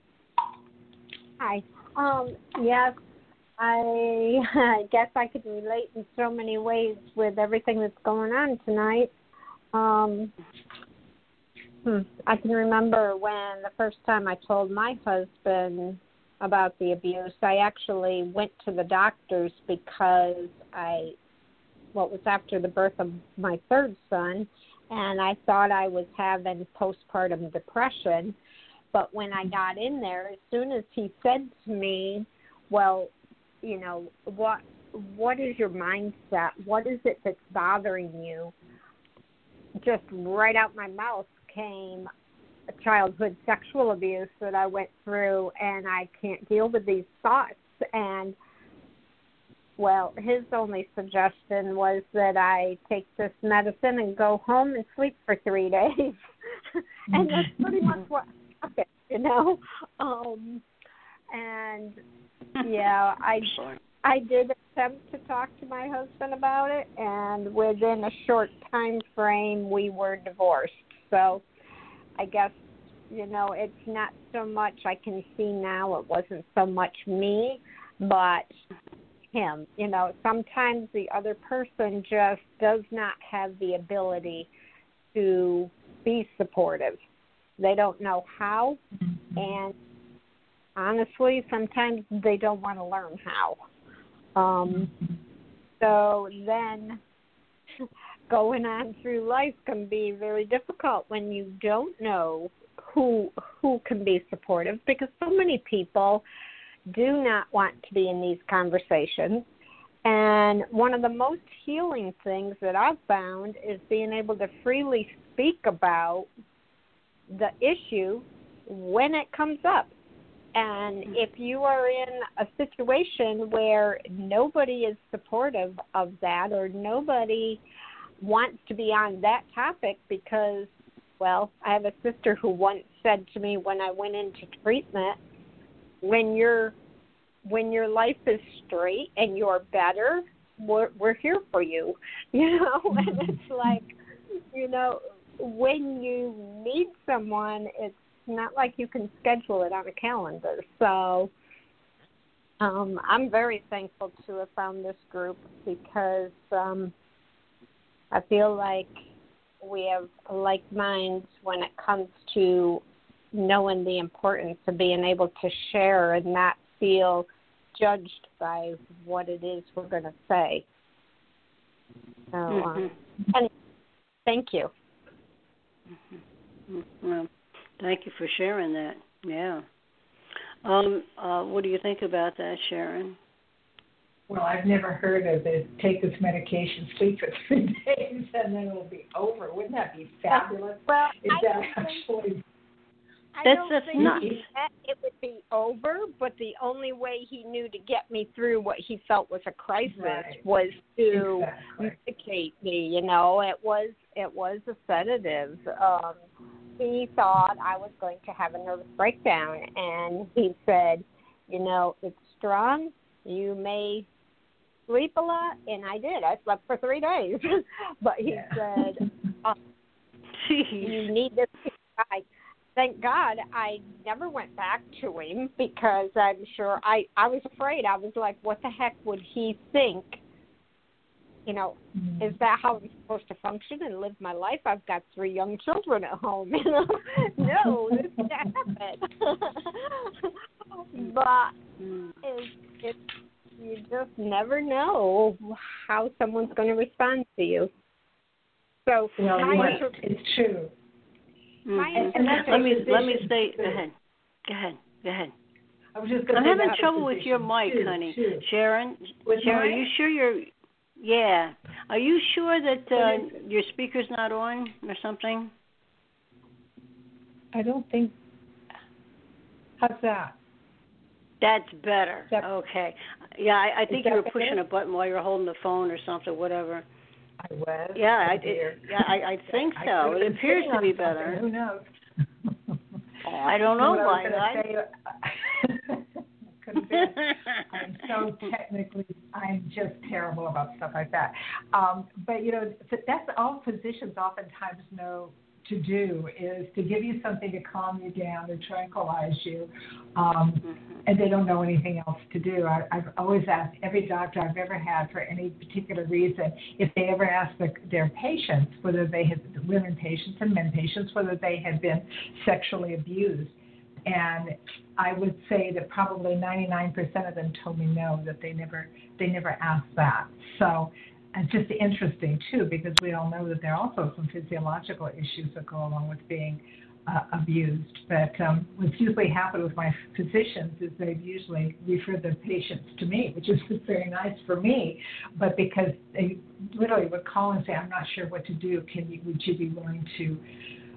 Hi. Um, yes, I, I guess I could relate in so many ways with everything that's going on tonight. Um, hmm, I can remember when the first time I told my husband about the abuse, I actually went to the doctors because I what was after the birth of my third son, and I thought I was having postpartum depression. But when I got in there, as soon as he said to me, well, you know, what what is your mindset? What is it that's bothering you? Just right out my mouth came, childhood sexual abuse that I went through, and I can't deal with these thoughts. And, well, his only suggestion was that I take this medicine and go home and sleep for three days. And that's pretty much what happened, you know. Um, and, yeah, I, I did attempt to talk to my husband about it, and within a short time frame, we were divorced. So I guess, you know, it's not so much, I can see now it wasn't so much me, but him. You know, sometimes the other person just does not have the ability to be supportive. They don't know how, and honestly, sometimes they don't want to learn how. Um, so then going on through life can be very difficult when you don't know who who can be supportive, because so many people do not want to be in these conversations. And one of the most healing things that I've found is being able to freely speak about the issue when it comes up. And if you are in a situation where nobody is supportive of that, or nobody wants to be on that topic because, well, I have a sister who once said to me when I went into treatment, when you're when your life is straight and you're better, we're we're here for you, you know. And it's like, you know, when you need someone, it's not like you can schedule it on a calendar. So um, I'm very thankful to have found this group, because um, I feel like we have like minds when it comes to knowing the importance of being able to share and not feel judged by what it is we're going to say. So, mm-hmm. um, and thank you. Mm-hmm. Well, thank you for sharing that. Yeah. Um, uh, what do you think about that, Sharon? Well, I've never heard of it. Take this medication, sleep for three days, and then it'll be over. Wouldn't that be fabulous? Well, Is I that don't actually? think, I that's don't that's think nuts. that it would be over, but the only way he knew to get me through what he felt was a crisis Right. was to Exactly. medicate me. You know, it was it was a sedative. Um, he thought I was going to have a nervous breakdown, and he said, you know, it's strong. You may sleep a lot, and I did. I slept for three days. But he Yeah. said, oh, you need this. I, thank God I never went back to him, because I'm sure I, I was afraid. I was like, what the heck would he think? You know, Mm-hmm. is that how I'm supposed to function and live my life? I've got three young children at home. You know, no, this can't happen. But it's, it's, you just never know how someone's going to respond to you. So Well, my what- inter- it's true. my Mm-hmm. and that's let me a let me physician, say. too. Go ahead. Go ahead. Go ahead. I was just going I'm to say having that's a trouble with your physician, mic, too, honey. too. Sharon, With Sharon, are mine? you sure you're? Yeah. Are you sure that What uh, is it? your speaker's not on or something? I don't think. How's that? That's better. That- Okay. Yeah, I, I think that you were better? pushing a button while you were holding the phone or something, whatever. I was. Yeah, Oh, I, dear. it, yeah, I, I think I so. could've It been appears sitting to on be something. better. Who knows? Oh, I don't know, What I my was God. gonna say, could have been. I'm so technically, I'm just terrible about stuff like that. Um, but you know, that's all physicians oftentimes know to do, is to give you something to calm you down, to tranquilize you, um, Mhm. and they don't know anything else to do. I, I've always asked every doctor I've ever had for any particular reason if they ever ask the, their patients, whether they had, women patients and men patients, whether they had been sexually abused. And I would say that probably ninety-nine percent of them told me no, that they never they never asked that. So it's just interesting, too, because we all know that there are also some physiological issues that go along with being uh, abused. But um, what's usually happened with my physicians is they've usually referred their patients to me, which is very nice for me. But because they literally would call and say, I'm not sure what to do. Can you, would you be willing to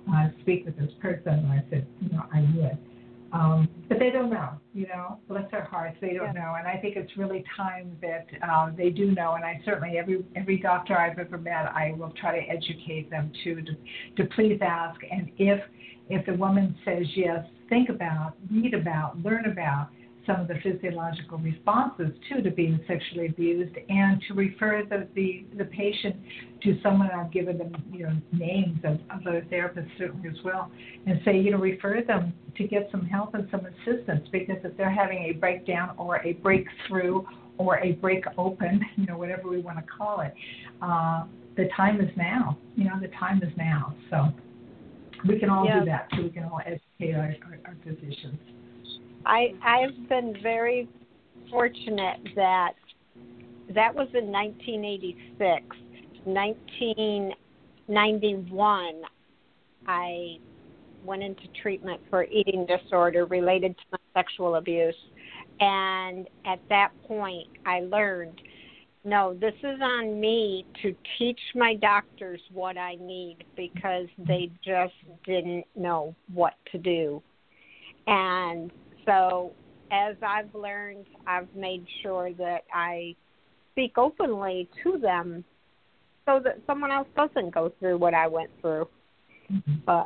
uh, speak with this person. And I said, you know, I would. Um, but they don't know, you know, bless their hearts, they don't know. And I think it's really time that um, they do know. And I certainly, every every doctor I've ever met, I will try to educate them to, to, to please ask. And if if the woman says yes, think about, read about, learn about some of the physiological responses, too, to being sexually abused, and to refer the, the, the patient to someone. I've given them, you know, names of, of other therapists certainly as well, and say, you know, refer them to get some help and some assistance, because if they're having a breakdown or a breakthrough or a break open, you know, whatever we want to call it, uh, the time is now. You know, the time is now. So we can all yeah. do that, too. We can all educate our, our, our physicians. I I've been very fortunate that that was in nineteen eighty-six. nineteen ninety-one, I went into treatment for eating disorder related to my sexual abuse. And at that point, I learned, no, this is on me to teach my doctors what I need, because they just didn't know what to do. And so as I've learned, I've made sure that I speak openly to them so that someone else doesn't go through what I went through. Mm-hmm. But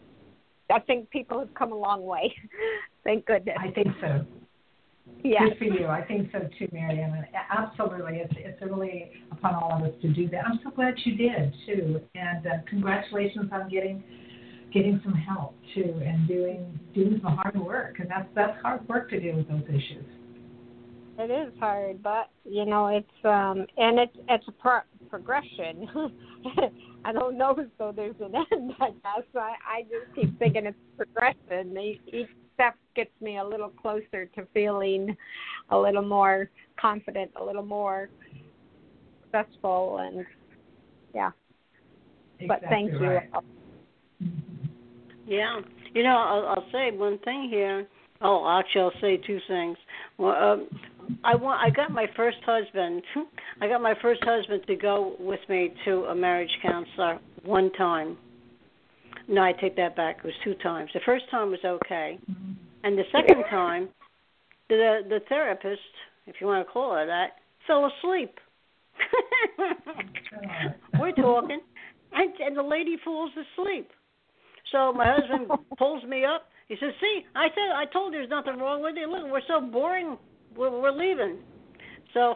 I think people have come a long way. Thank goodness. I think so. Yeah. Good for you. I think so too, Marianne. Absolutely. It's it's really upon all of us to do that. I'm so glad you did too. And uh, congratulations on getting getting some help too, and doing doing some hard work. And that's that's hard work to deal with those issues. It is hard, but you know it's um and it's it's a pro- progression. I don't know as though there's an end. I guess I, I just keep thinking it's progression. Each step gets me a little closer to feeling a little more confident, a little more successful, and yeah. Exactly but thank right. you. Yeah, you know, I'll, I'll say one thing here. Oh, actually, I'll say two things. Well, um, I want. I got my first husband. I got my first husband to go with me to a marriage counselor one time. No, I take that back. It was two times. The first time was okay, and the second time, the the therapist, if you want to call her that, fell asleep. We're talking, and, and the lady falls asleep. So my husband pulls me up. He says, "See, I said, I told you there's nothing wrong with you. Look, we're so boring. We're, we're leaving." So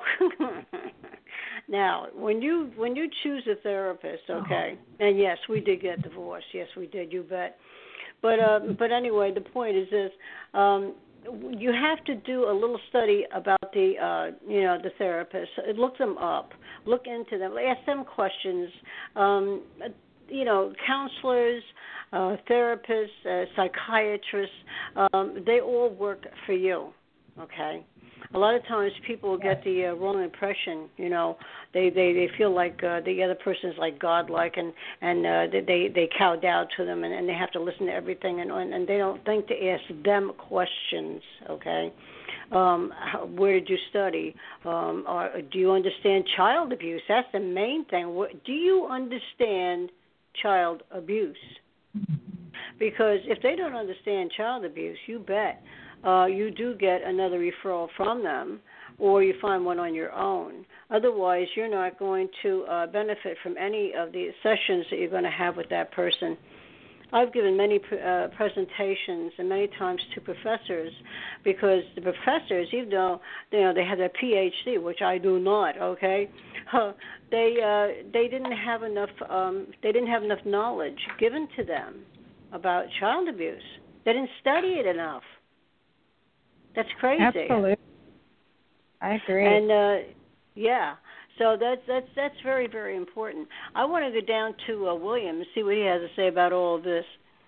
now, when you when you choose a therapist, okay, and yes, we did get divorced. Yes, we did. You bet. But uh, but anyway, the point is this: um, you have to do a little study about the uh, you know the therapist. Look them up. Look into them. Ask them questions. Um, you know, counselors. Uh, therapists, uh, psychiatrists, um, they all work for you, okay? A lot of times people get the uh, wrong impression, you know. They they, they feel like uh, the other person is like godlike, and, and uh, they, they cow down to them, and, and they have to listen to everything, and, and they don't think to ask them questions, okay? Um, how, where did you study? Um, or do you understand child abuse? That's the main thing. Do you understand child abuse? Because if they don't understand child abuse, you bet uh, you do get another referral from them, or you find one on your own. Otherwise, you're not going to uh, benefit from any of the sessions that you're going to have with that person. I've given many uh, presentations and many times to professors, because the professors, even though you know they have their P H D, which I do not, okay, uh, they uh, they didn't have enough um, they didn't have enough knowledge given to them about child abuse. They didn't study it enough. That's crazy. Absolutely, I agree. And uh, yeah. So that's that's that's very, very important. I want to go down to uh, William and see what he has to say about all of this.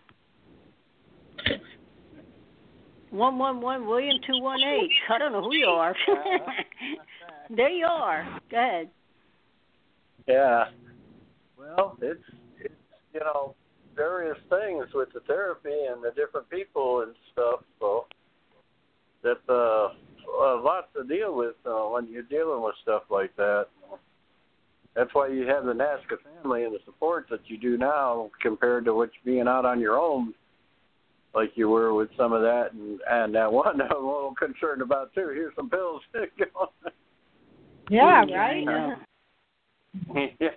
One one one William two one eight. I don't know who you are. There you are. Go ahead. Yeah. Well, it's it's you know various things with the therapy and the different people and stuff. So that uh, a lot to deal with uh, when you're dealing with stuff like that. That's why you have the NASCA family and the supports that you do now compared to what you're being out on your own, like you were with some of that. And, and that one I'm a little concerned about, too. Here's some pills. Yeah, Yeah, right? I know. yeah.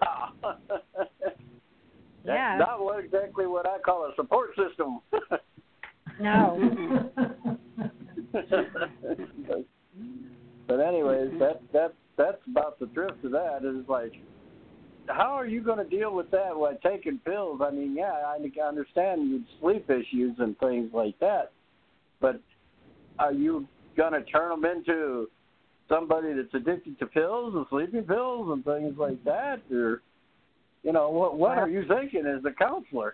That's Yeah. not what, exactly what I call a support system. No. but, but anyways, that that that's about the drift of that. Is like, how are you going to deal with that while taking pills? I mean, yeah, I understand sleep issues and things like that, but are you going to turn them into somebody that's addicted to pills and sleeping pills and things like that, or you know, what what are you thinking as a counselor?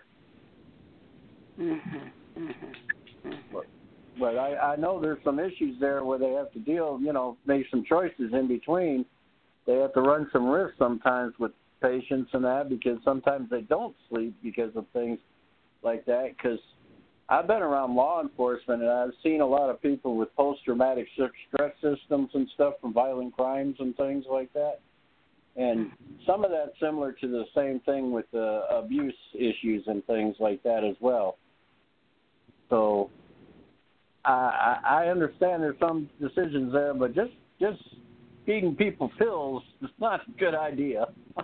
Mm-hmm. Mm-hmm. But, but I, I know there's some issues there where they have to deal, you know, make some choices in between. They have to run some risks sometimes with patients and that, because sometimes they don't sleep because of things like that. Because I've been around law enforcement and I've seen a lot of people with post-traumatic stress systems and stuff from violent crimes and things like that. And some of that's similar to the same thing with the abuse issues and things like that as well. So I, I understand there's some decisions there, but just just feeding people pills is not a good idea.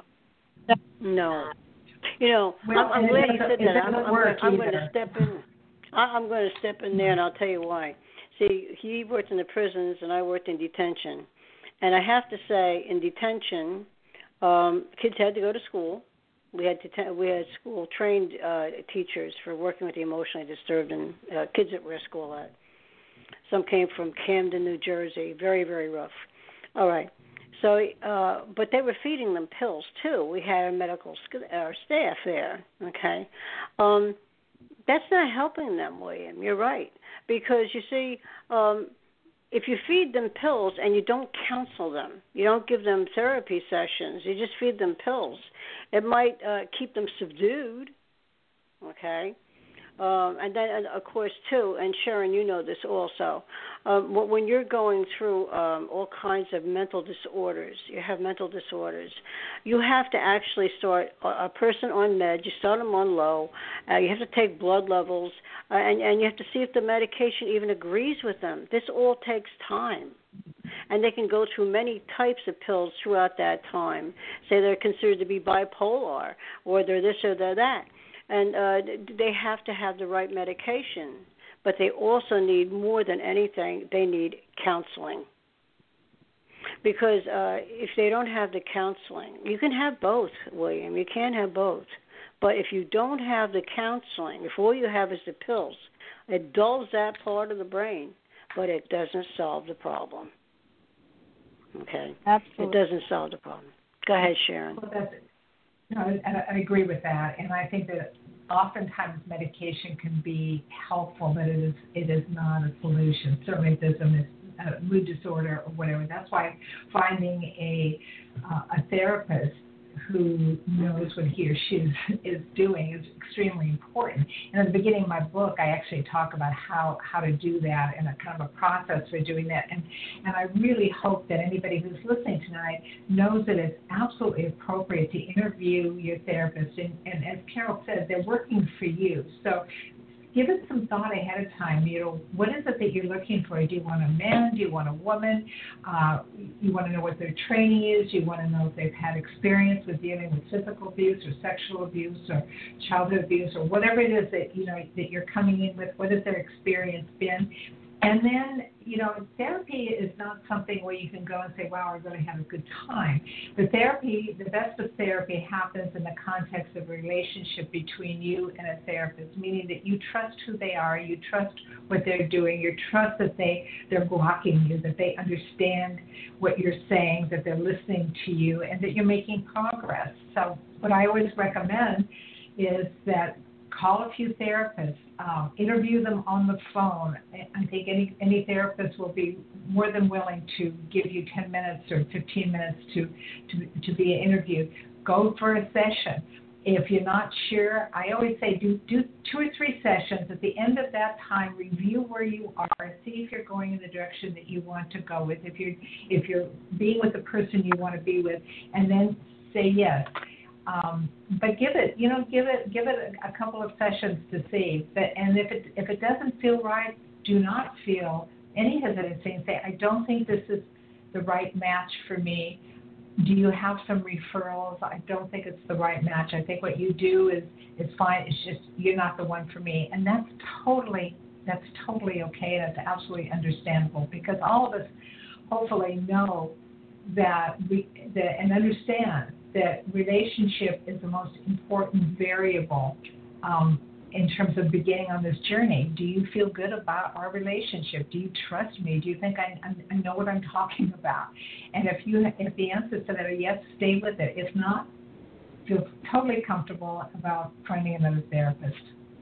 No. You know, Well, I'm, I'm glad you said it that. I'm, doesn't I'm, work I'm going to either. step in. I- I'm going to step in there, and I'll tell you why. See, he worked in the prisons, and I worked in detention. And I have to say, in detention, um, kids had to go to school. We had to we had school trained uh, teachers for working with the emotionally disturbed and uh, kids at risk. All that. Some came from Camden, New Jersey. Very, very rough. All right. So, uh, but they were feeding them pills too. We had our medical sk- our staff there. Okay, um, that's not helping them, William. You're right, because you see, um, if you feed them pills and you don't counsel them, you don't give them therapy sessions, you just feed them pills, it might uh, keep them subdued. Okay. Um, and then, and of course, too, and Sharon, you know this also, um, when you're going through um, all kinds of mental disorders, you have mental disorders, you have to actually start a, a person on meds, you start them on low, uh, you have to take blood levels, uh, and, and you have to see if the medication even agrees with them. This all takes time. And they can go through many types of pills throughout that time. Say they're considered to be bipolar, or they're this or they're that. And uh, they have to have the right medication, but they also need, more than anything, they need counseling. Because uh, if they don't have the counseling, you can have both, William. You can have both. But if you don't have the counseling, if all you have is the pills, it dulls that part of the brain, but it doesn't solve the problem. Okay? Absolutely. It doesn't solve the problem. Go ahead, Sharon. Well, that's, no, I, I agree with that, and I think that oftentimes medication can be helpful, but it is it is not a solution. Certainly, if there's a, a mood disorder or whatever, that's why finding a uh, a therapist who knows what he or she is, is doing is extremely important. And at the beginning of my book, I actually talk about how, how to do that and a kind of a process for doing that. And, and I really hope that anybody who's listening tonight knows that it's absolutely appropriate to interview your therapist. And, and as Carol said, they're working for you. So give it some thought ahead of time. You know, what is it that you're looking for? Do you want a man? Do you want a woman? Uh, you want to know what their training is. You want to know if they've had experience with dealing with physical abuse or sexual abuse or childhood abuse or whatever it is that, you know, that you're coming in with. What has their experience been? And then, you know, therapy is not something where you can go and say, wow, we're going to have a good time. The therapy, the best of therapy happens in the context of a relationship between you and a therapist, meaning that you trust who they are, you trust what they're doing, you trust that they, they're blocking you, that they understand what you're saying, that they're listening to you, and that you're making progress. So what I always recommend is that call a few therapists, um, interview them on the phone. I think any any therapist will be more than willing to give you ten minutes or fifteen minutes to, to, to be interviewed. Go for a session. If you're not sure, I always say do, do two or three sessions. At the end of that time, review where you are, see if you're going in the direction that you want to go with, if you're, if you're being with the person you want to be with, and then say yes. Um, but give it, you know, give it, give it a, a couple of sessions to see. But and if it if it doesn't feel right, do not feel any hesitancy and say, I don't think this is the right match for me. Do you have some referrals? I don't think it's the right match. I think what you do is is fine. It's just you're not the one for me, and that's totally that's totally okay. That's absolutely understandable because all of us hopefully know that we that and understand that relationship is the most important variable um, in terms of beginning on this journey. Do you feel good about our relationship? Do you trust me? Do you think I, I know what I'm talking about? And if you if the answer to that are yes, stay with it. If not, feel totally comfortable about finding another therapist.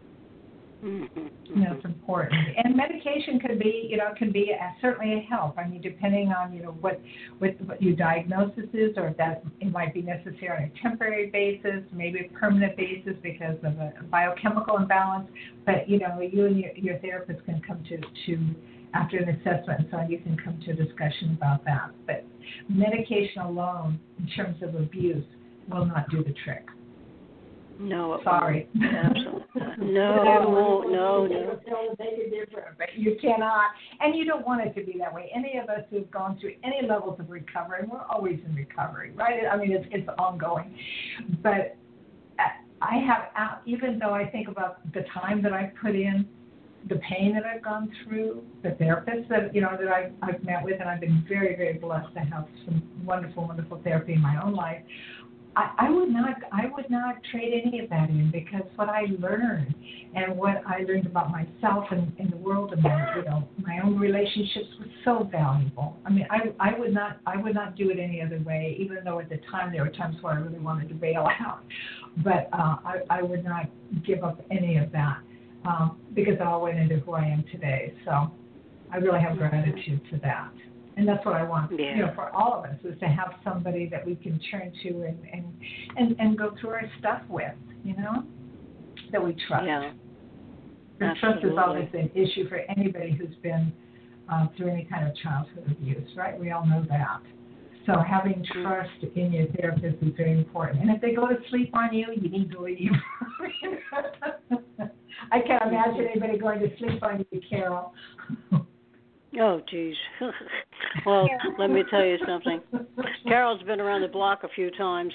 Mm-hmm. That's important. And medication can be, you know, can be a, certainly a help. I mean, depending on, you know, what, what what your diagnosis is, or if that it might be necessary on a temporary basis, maybe a permanent basis because of a biochemical imbalance. But you know, you and your, your therapist can come to to after an assessment and so on, you can come to a discussion about that. But medication alone, in terms of abuse, will not do the trick. No, it sorry. Won't. Absolutely. No, it won't. No, no. Make it different, but you cannot, and you don't want it to be that way. Any of us who've gone through any levels of recovery, and we're always in recovery, right? I mean, it's it's ongoing. But I have, even though I think about the time that I've put in, the pain that I've gone through, the therapists that you know that I've I've met with, and I've been very, very blessed to have some wonderful, wonderful therapy in my own life. I, I would not I would not trade any of that in because what I learned and what I learned about myself and, and the world and my you know my own relationships was so valuable. I mean I I would not I would not do it any other way, even though at the time there were times where I really wanted to bail out. But uh, I, I would not give up any of that um, because it all went into who I am today. So I really have gratitude for that. And that's what I want, yeah. you know, for all of us, is to have somebody that we can turn to and, and, and, and go through our stuff with, you know, that we trust. Yeah. And trust is always an issue for anybody who's been uh, through any kind of childhood abuse, right? We all know that. So having trust in your therapist is very important. And if they go to sleep on you, you need to leave. I can't imagine anybody going to sleep on you, Carol. Oh, geez. Well, let me tell you something. Carol's been around the block a few times.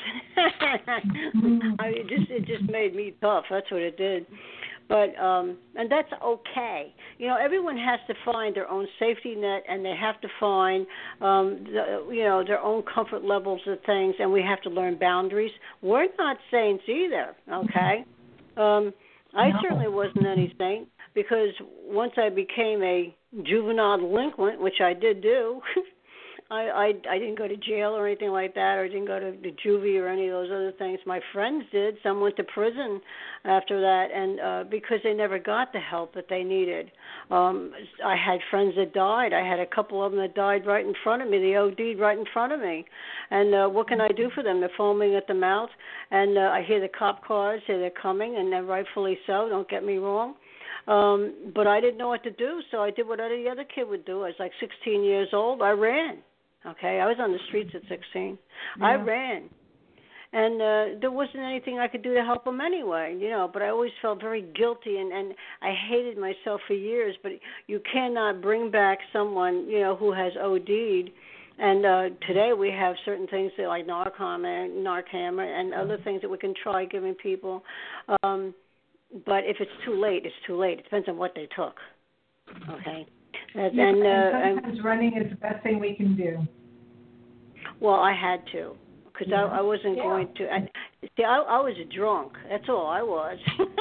I mean, it just it just made me tough. That's what it did. But um, and that's okay. You know, everyone has to find their own safety net, and they have to find um, the, you know their own comfort levels of things, and we have to learn boundaries. We're not saints either. Okay. Um, I no. certainly wasn't any saint. Because once I became a juvenile delinquent, which I did do, I, I I didn't go to jail or anything like that, or didn't go to the juvie or any of those other things. My friends did. Some went to prison after that, and uh, because they never got the help that they needed. Um, I had friends that died. I had a couple of them that died right in front of me. They OD'd right in front of me. And uh, what can I do for them? They're foaming at the mouth, and uh, I hear the cop cars, say they're coming, and they're rightfully so. Don't get me wrong. Um, but I didn't know what to do, so I did what any other kid would do. I was like sixteen years old. I ran. Okay, I was on the streets at sixteen. Yeah. I ran, and uh, there wasn't anything I could do to help them anyway, you know. But I always felt very guilty, and, and I hated myself for years. But you cannot bring back someone, you know, who has OD'd. And uh, today we have certain things that like Narcan and Narcan and other things that we can try giving people. Um, But if it's too late, it's too late. It depends on what they took. Okay. And, yeah, and, uh, and sometimes and, running is the best thing we can do. Well, I had to, because yeah. I, I wasn't yeah. going to. I, see, I, I was a drunk. That's all I was.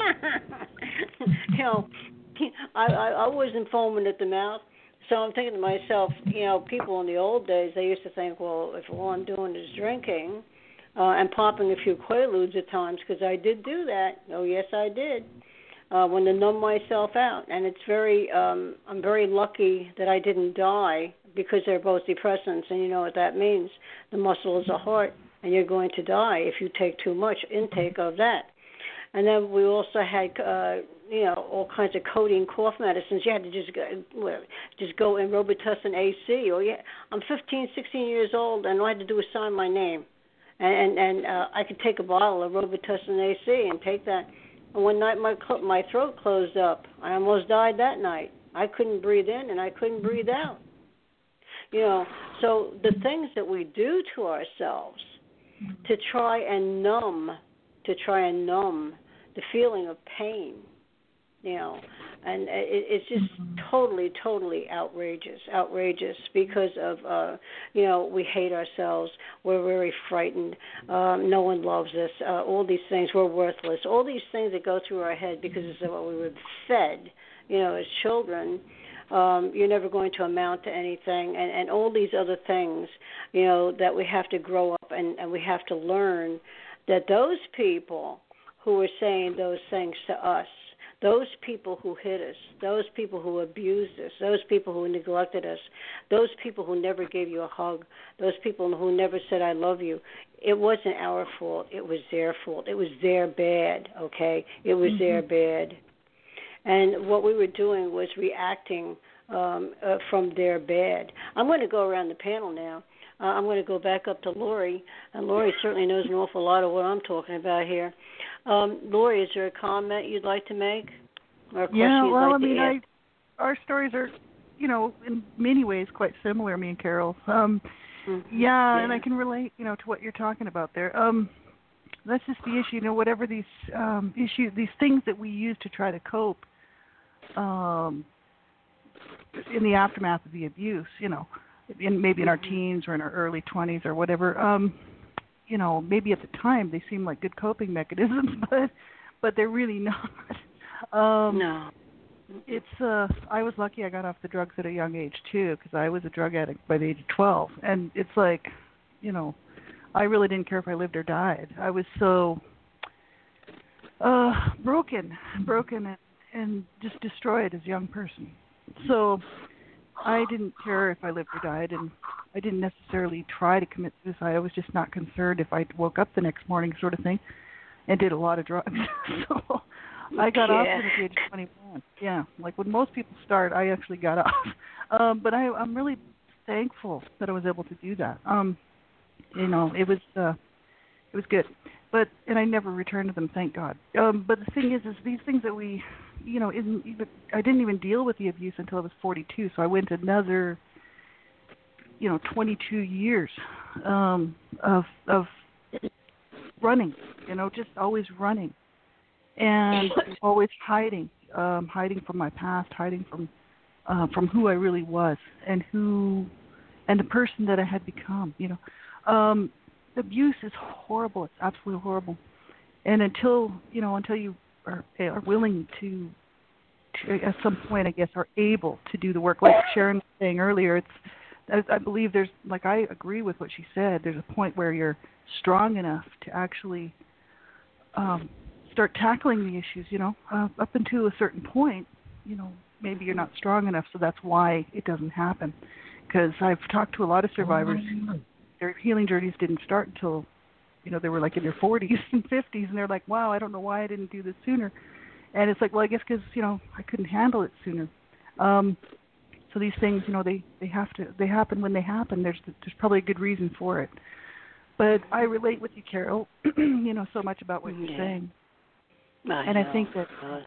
you know, I, I, I wasn't foaming at the mouth. So I'm thinking to myself, you know, people in the old days, they used to think, well, if all I'm doing is drinking, Uh, and popping a few Quaaludes at times, because I did do that. Oh, yes, I did. Uh, when to numb myself out, and it's very. Um, I'm very lucky that I didn't die because they're both depressants, and you know what that means. The muscle is a heart, and you're going to die if you take too much intake of that. And then we also had, uh, you know, all kinds of codeine cough medicines. You had to just go, well, just go in Robitussin A C. Or yeah, I'm fifteen, sixteen years old, and all I had to do was sign my name. and and, and uh, I could take a bottle of Robitussin A C and take that. And one night my cl- my throat closed up. I almost died that night. I couldn't breathe in and I couldn't breathe out. You know, so the things that we do to ourselves to try and numb, to try and numb the feeling of pain, you know, and it, it's just totally, totally outrageous, outrageous because of, uh, you know, we hate ourselves, we're very frightened, um, no one loves us, uh, all these things, we're worthless, all these things that go through our head because it's what we were fed, you know, as children. Um, you're never going to amount to anything, and, and all these other things, you know, that we have to grow up and, and we have to learn that those people who are saying those things to us, those people who hit us, those people who abused us, those people who neglected us, those people who never gave you a hug, those people who never said I love you, it wasn't our fault. It was their fault. It was their bad, okay? It was mm-hmm. their bad. And what we were doing was reacting um, uh, from their bad. I'm going to go around the panel now. Uh, I'm going to go back up to Lori, and Lori certainly knows an awful lot of what I'm talking about here. Um, Lori, is there a comment you'd like to make? Or a question yeah, you'd well, like I mean, to ask? I, our stories are, you know, in many ways quite similar, me and Carol. Um, mm-hmm. yeah, yeah, and I can relate, you know, to what you're talking about there. Um, that's just the issue, you know, whatever these um, issues, these things that we use to try to cope um, in the aftermath of the abuse, you know, in, maybe in our teens or in our early twenties or whatever, um, you know, maybe at the time they seem like good coping mechanisms, but but they're really not. Um, no. It's, uh, I was lucky I got off the drugs at a young age, too, because I was a drug addict by the age of twelve. And it's like, you know, I really didn't care if I lived or died. I was so uh, broken, broken and, and just destroyed as a young person. So I didn't care if I lived or died, and I didn't necessarily try to commit suicide. I was just not concerned if I woke up the next morning, sort of thing, and did a lot of drugs. So I got yeah. off at the age of twenty-one. Yeah, like when most people start, I actually got off. Um, but I, I'm really thankful that I was able to do that. Um, you know, it was uh, it was good. But and I never returned to them, thank God. Um, but the thing is, is these things that we, you know, isn't even, I didn't even deal with the abuse until I was forty-two. So I went another, you know, twenty-two years um, of of running. You know, just always running, and always hiding, um, hiding from my past, hiding from uh, from who I really was, and who, and the person that I had become. You know. Um, Abuse is horrible. It's absolutely horrible. And until, you know, until you are, are willing to, to, at some point, I guess, are able to do the work, like Sharon was saying earlier, it's, I, I believe there's, like, I agree with what she said, there's a point where you're strong enough to actually um, start tackling the issues, you know. Uh, up until a certain point, you know, maybe you're not strong enough, so that's why it doesn't happen. Because I've talked to a lot of survivors who, their healing journeys didn't start until, you know, they were like in their forties and fifties, and they're like, wow, I don't know why I didn't do this sooner. And it's like, well, I guess because, you know, I couldn't handle it sooner. Um, so these things, you know, they, they have to, they happen when they happen. There's there's probably a good reason for it. But I relate with you, Carol, you know, so much about what you're yeah. saying. I and know. I think that, uh,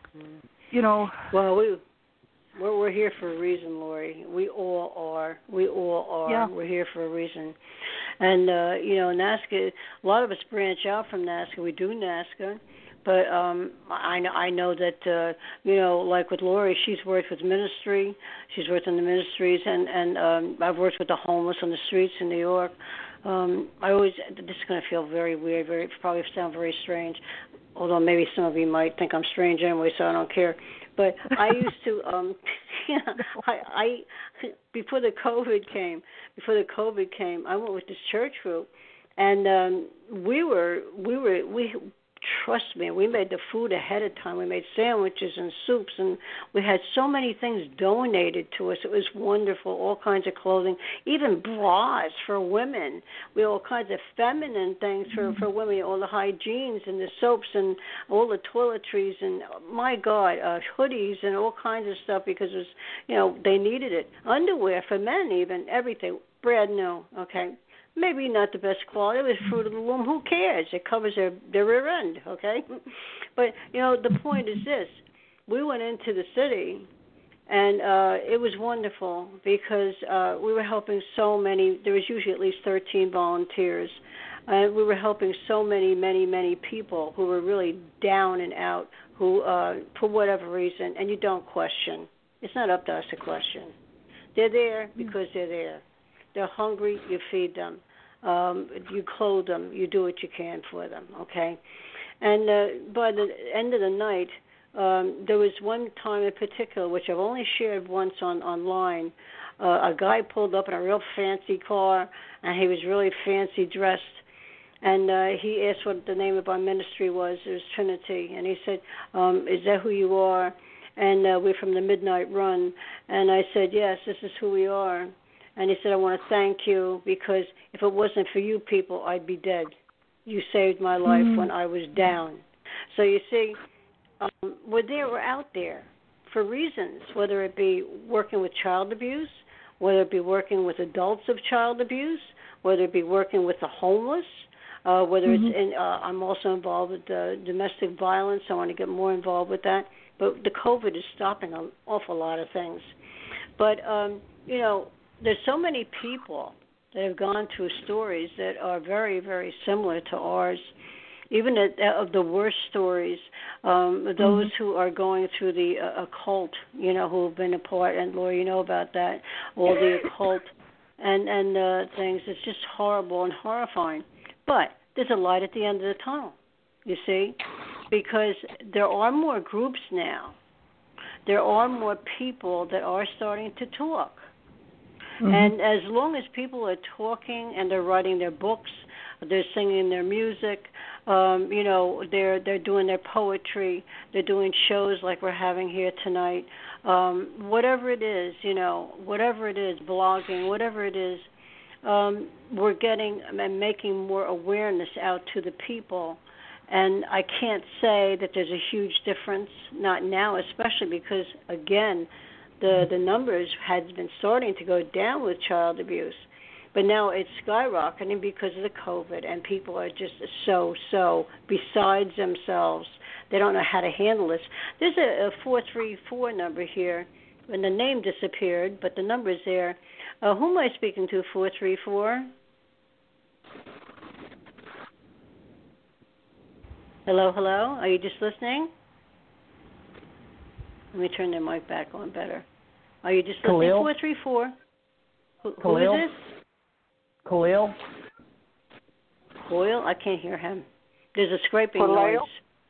you know. Well, we, we're, we're here for a reason, Lori. We all are. We all are. Yeah. We're here for a reason. And, uh, you know, NAASCA, a lot of us branch out from NAASCA. We do NAASCA. But um, I know, I know that, uh, you know, like with Lori, she's worked with ministry. She's worked in the ministries, and, and um, I've worked with the homeless on the streets in New York. Um, I always, this is going to feel very weird, very probably sound very strange, although maybe some of you might think I'm strange anyway, so I don't care. But I used to, um, yeah, I, I, before the COVID came, before the COVID came, I went with this church group, and um, we were, we were, we. Trust me, we made the food ahead of time. We made sandwiches and soups, and we had so many things donated to us. It was wonderful, all kinds of clothing, even bras for women. We had all kinds of feminine things for, for women, all the hygienes and the soaps and all the toiletries and, my God, uh, hoodies and all kinds of stuff because it was, you know, they needed it. Underwear for men even, everything, brand new, okay. maybe not the best quality. It was Fruit of the Loom. Who cares? It covers their, their rear end, okay? But, you know, the point is this. We went into the city, and uh, it was wonderful because uh, we were helping so many. There was usually at least thirteen volunteers. And we were helping so many, many, many people who were really down and out, who, uh, for whatever reason, and you don't question. It's not up to us to question. They're there because they're there. They're hungry, you feed them. Um, you clothe them. You do what you can for them, okay? And uh, by the end of the night, um, there was one time in particular, which I've only shared once on online. Uh, a guy pulled up in a real fancy car, and he was really fancy dressed. And uh, he asked what the name of our ministry was. It was Trinity. And he said, um, is that who you are? And uh, we're from the Midnight Run. And I said, yes, this is who we are. And he said, I want to thank you because if it wasn't for you people, I'd be dead. You saved my life mm-hmm. when I was down. So you see, um, we're there, we're out there for reasons, whether it be working with child abuse, whether it be working with adults of child abuse, whether it be working with the homeless, Uh, whether mm-hmm. it's in, uh, I'm also involved with uh, domestic violence. I want to get more involved with that. But the COVID is stopping an awful lot of things. But, um, you know, there's so many people that have gone through stories that are very, very similar to ours, even at, of the worst stories, um, those mm-hmm. who are going through the uh, occult, you know, who have been a part, and Laura, you know about that, all the occult and, and uh, things. It's just horrible and horrifying. But there's a light at the end of the tunnel, you see, because there are more groups now. There are more people that are starting to talk. Mm-hmm. And as long as people are talking and they're writing their books, they're singing their music, um, you know, they're they're doing their poetry, they're doing shows like we're having here tonight, um, whatever it is, you know, whatever it is, blogging, whatever it is, Um, we're getting and making more awareness out to the people. And I can't say that there's a huge difference, not now, especially because, again, the, the numbers had been starting to go down with child abuse. But now it's skyrocketing because of the COVID, and people are just so, so besides themselves. They don't know how to handle this. There's a, a four three four number here, and the name disappeared, but the number is there. Uh, who am I speaking to, four three four? Hello, hello? Are you just listening? Let me turn their mic back on better. Are you just listening, Khalil? four three four? Who, who Khalil? is this? Khalil? Khalil? I can't hear him. There's a scraping Khalil? noise.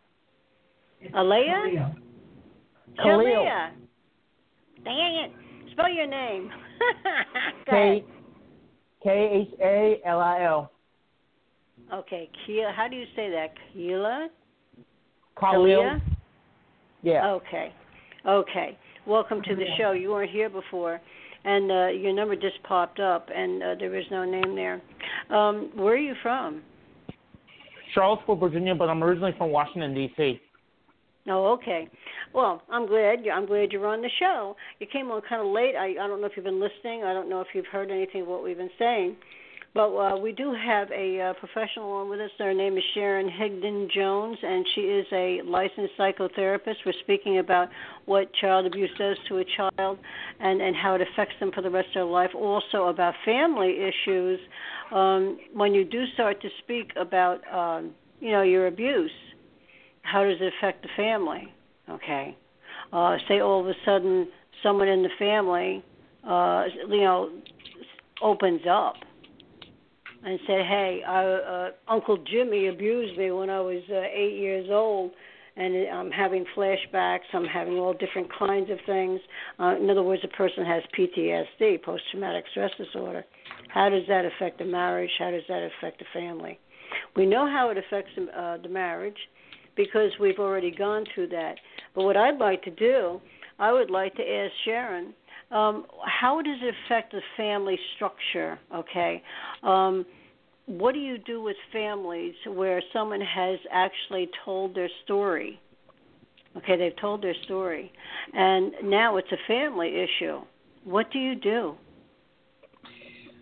Alea? Khalil. Jalea. Dang it. Spell your name. K K H A L I L. Okay, Keela. How do you say that? Keela? Khalil. Yeah. Okay. Okay. Welcome to the show. You weren't here before, and uh, your number just popped up, and uh, there is no name there. Um, where are you from? Charlottesville, Virginia, but I'm originally from Washington, D C Oh, okay. Well, I'm glad. I'm glad you're on the show. You came on kind of late. I, I don't know if you've been listening. I don't know if you've heard anything of what we've been saying. But uh, we do have a uh, professional on with us. Her name is Sharon Higdon-Jones, and she is a licensed psychotherapist. We're speaking about what child abuse does to a child and, and how it affects them for the rest of their life. Also about family issues. Um, when you do start to speak about, um, you know, your abuse, how does it affect the family? Okay. Uh, say all of a sudden someone in the family, uh, you know, opens up and said, hey, I, uh, Uncle Jimmy abused me when I was uh, eight years old, and I'm having flashbacks, I'm having all different kinds of things. Uh, in other words, a person has P T S D, post-traumatic stress disorder. How does that affect the marriage? How does that affect the family? We know how it affects uh, the marriage because we've already gone through that. But what I'd like to do, I would like to ask Sharon, Um, how does it affect the family structure, okay? Um, what do you do with families where someone has actually told their story? Okay, they've told their story, and now it's a family issue. What do you do?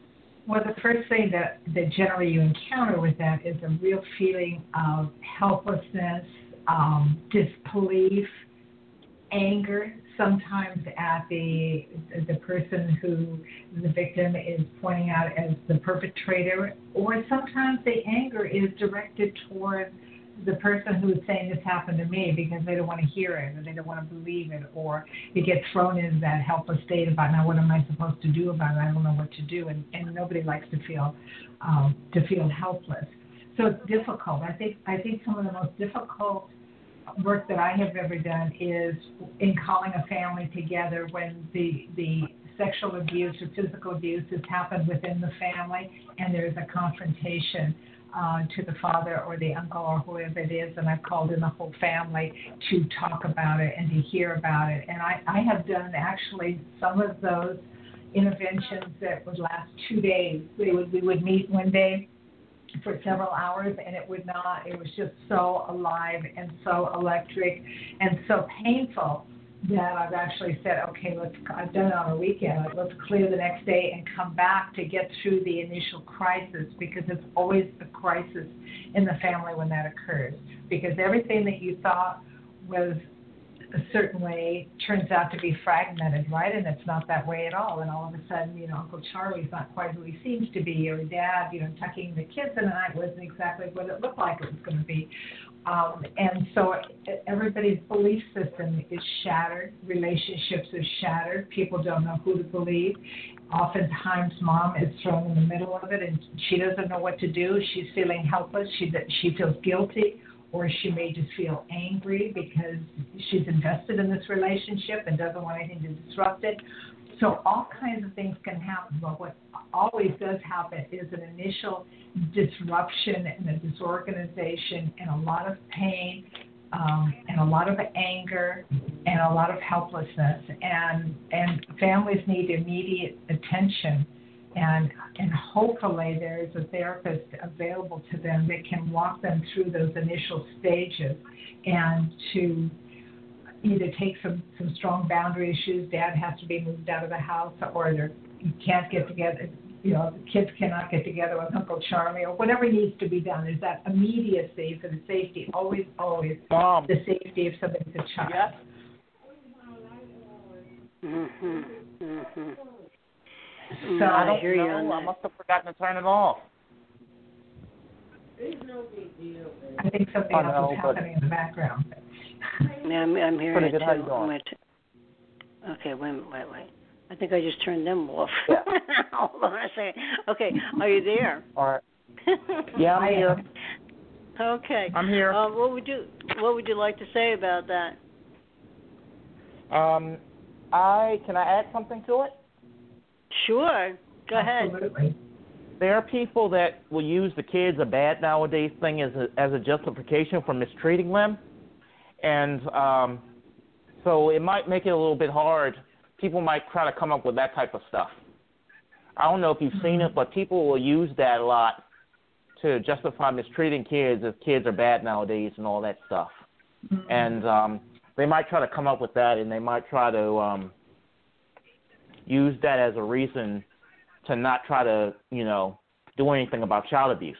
Well, the first thing that, that generally you encounter with that is a real feeling of helplessness, um, disbelief, anger, sometimes at the the person who the victim is pointing out as the perpetrator, or sometimes the anger is directed toward the person who is saying this happened to me because they don't want to hear it or they don't want to believe it, or it gets thrown into that helpless state about, now what am I supposed to do about it? I don't know what to do, and, and nobody likes to feel um, to feel helpless. So it's difficult. I think I think some of the most difficult work that I have ever done is in calling a family together when the the sexual abuse or physical abuse has happened within the family and there's a confrontation uh, to the father or the uncle or whoever it is, and I've called in the whole family to talk about it and to hear about it. And I, I have done actually some of those interventions that would last two days. We would we would meet one day for several hours, and it would not, it was just so alive and so electric and so painful that I've actually said, okay, let's, I've done it on a weekend, let's clear the next day and come back to get through the initial crisis, because it's always a crisis in the family when that occurs, because everything that you thought was a certain way turns out to be fragmented, right? And it's not that way at all. And all of a sudden, you know, Uncle Charlie's not quite who he seems to be, or Dad, you know, tucking the kids in the night wasn't exactly what it looked like it was going to be. Um, and so everybody's belief system is shattered. Relationships are shattered. People don't know who to believe. Oftentimes, mom is thrown in the middle of it, and she doesn't know what to do. She's feeling helpless. She she feels guilty, or she may just feel angry because she's invested in this relationship and doesn't want anything to disrupt it. So all kinds of things can happen, but what always does happen is an initial disruption and a disorganization and a lot of pain um, and a lot of anger and a lot of helplessness. And and families need immediate attention. And and hopefully there is a therapist available to them that can walk them through those initial stages and to either take some, some strong boundary issues. Dad has to be moved out of the house, or you can't get together, you know, the kids cannot get together with Uncle Charlie, or whatever needs to be done. There's that immediacy for the safety, always, always Mom. the safety of somebody's a child. Yes. Mhm. Mhm. So I don't I hear you know. on I that. must have forgotten to turn it off. I think something I else know, is but- happening in the background. Yeah, I'm, I'm hearing Pretty it good. too. How you doing? I'm gonna t- okay, wait, wait, wait. I think I just turned them off. Yeah. Hold on a second. Okay, are you there? All right. Yeah, I'm here. Okay. I'm here. Uh, what would you What would you like to say about that? Um, I can I add something to it? Sure. Go ahead. Absolutely. There are people that will use the kids are bad nowadays thing as a as a justification for mistreating them, and um, so it might make it a little bit hard. People might try to come up with that type of stuff. I don't know if you've seen it, but people will use that a lot to justify mistreating kids if kids are bad nowadays and all that stuff. Mm-hmm. And um, they might try to come up with that, and they might try to um, use that as a reason to not try to, you know, do anything about child abuse.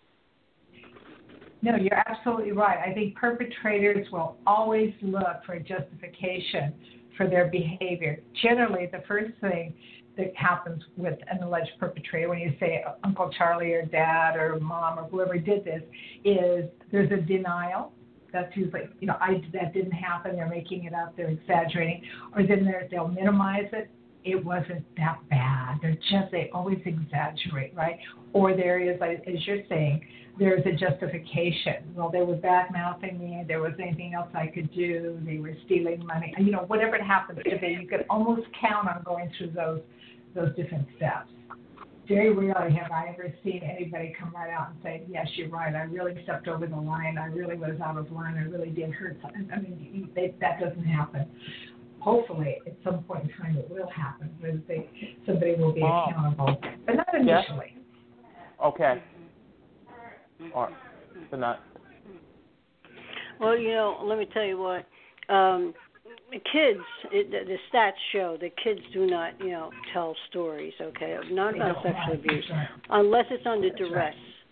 No, you're absolutely right. I think perpetrators will always look for a justification for their behavior. Generally, the first thing that happens with an alleged perpetrator, when you say Uncle Charlie or Dad or Mom or whoever did this, is there's a denial. That's usually, you know, I that didn't happen. They're making it up. They're exaggerating, or then they're, they'll minimize it. It wasn't that bad. They're just, they always exaggerate, right? Or there is, like, as you're saying, there's a justification. Well, they were bad-mouthing me. There was anything else I could do. They were stealing money. You know, whatever it happens to be, you could almost count on going through those those different steps. Very rarely have I ever seen anybody come right out and say, yes, you're right. I really stepped over the line. I really was out of line. I really did hurt something. I mean, they, that doesn't happen. Hopefully, at some point in time, it will happen, where they, somebody will be Oh. accountable, but not initially. Yeah. Okay. Or, but not. Well, you know, let me tell you what. Um, kids, it, the, the stats show that kids do not, you know, tell stories, okay, not about sexual abuse, unless it's under duress.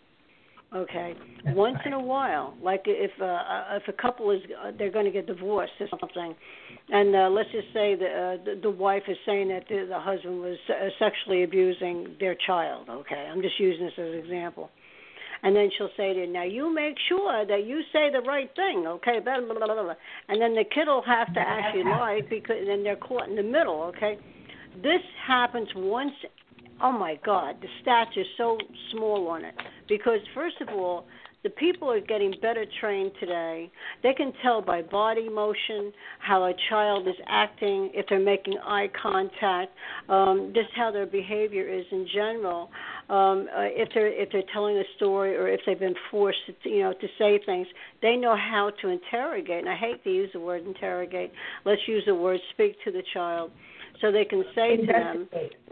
Okay, That's once right. in a while, like if uh, if a couple is uh, they're going to get divorced or something, and uh, let's just say that uh, the, the wife is saying that the, the husband was uh, sexually abusing their child. Okay, I'm just using this as an example. And then she'll say to you, now you make sure that you say the right thing, okay? Blah, blah, blah, blah. And then the kid will have to actually lie because then they're caught in the middle, okay? This happens once. Oh, my God, the stats are so small on it. Because, first of all, the people are getting better trained today. They can tell by body motion how a child is acting, if they're making eye contact, um, just how their behavior is in general. Um, uh, if they're if they're telling a story or if they've been forced to, you know, to say things, they know how to interrogate. And I hate to use the word interrogate. Let's use the word speak to the child, so they can say to them.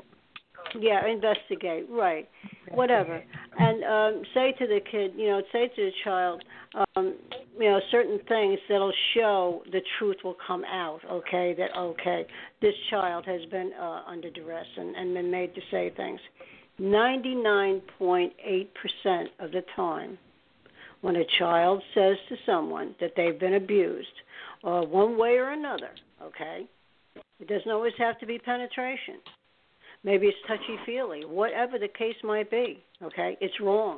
Yeah, investigate, right, whatever. And um, say to the kid, you know, say to the child, um, you know, certain things that'll show the truth will come out, okay, that, okay, this child has been uh, under duress and, and been made to say things. ninety-nine point eight percent of the time, when a child says to someone that they've been abused, uh, one way or another, okay, it doesn't always have to be penetration. Maybe it's touchy-feely, whatever the case might be, okay? It's wrong.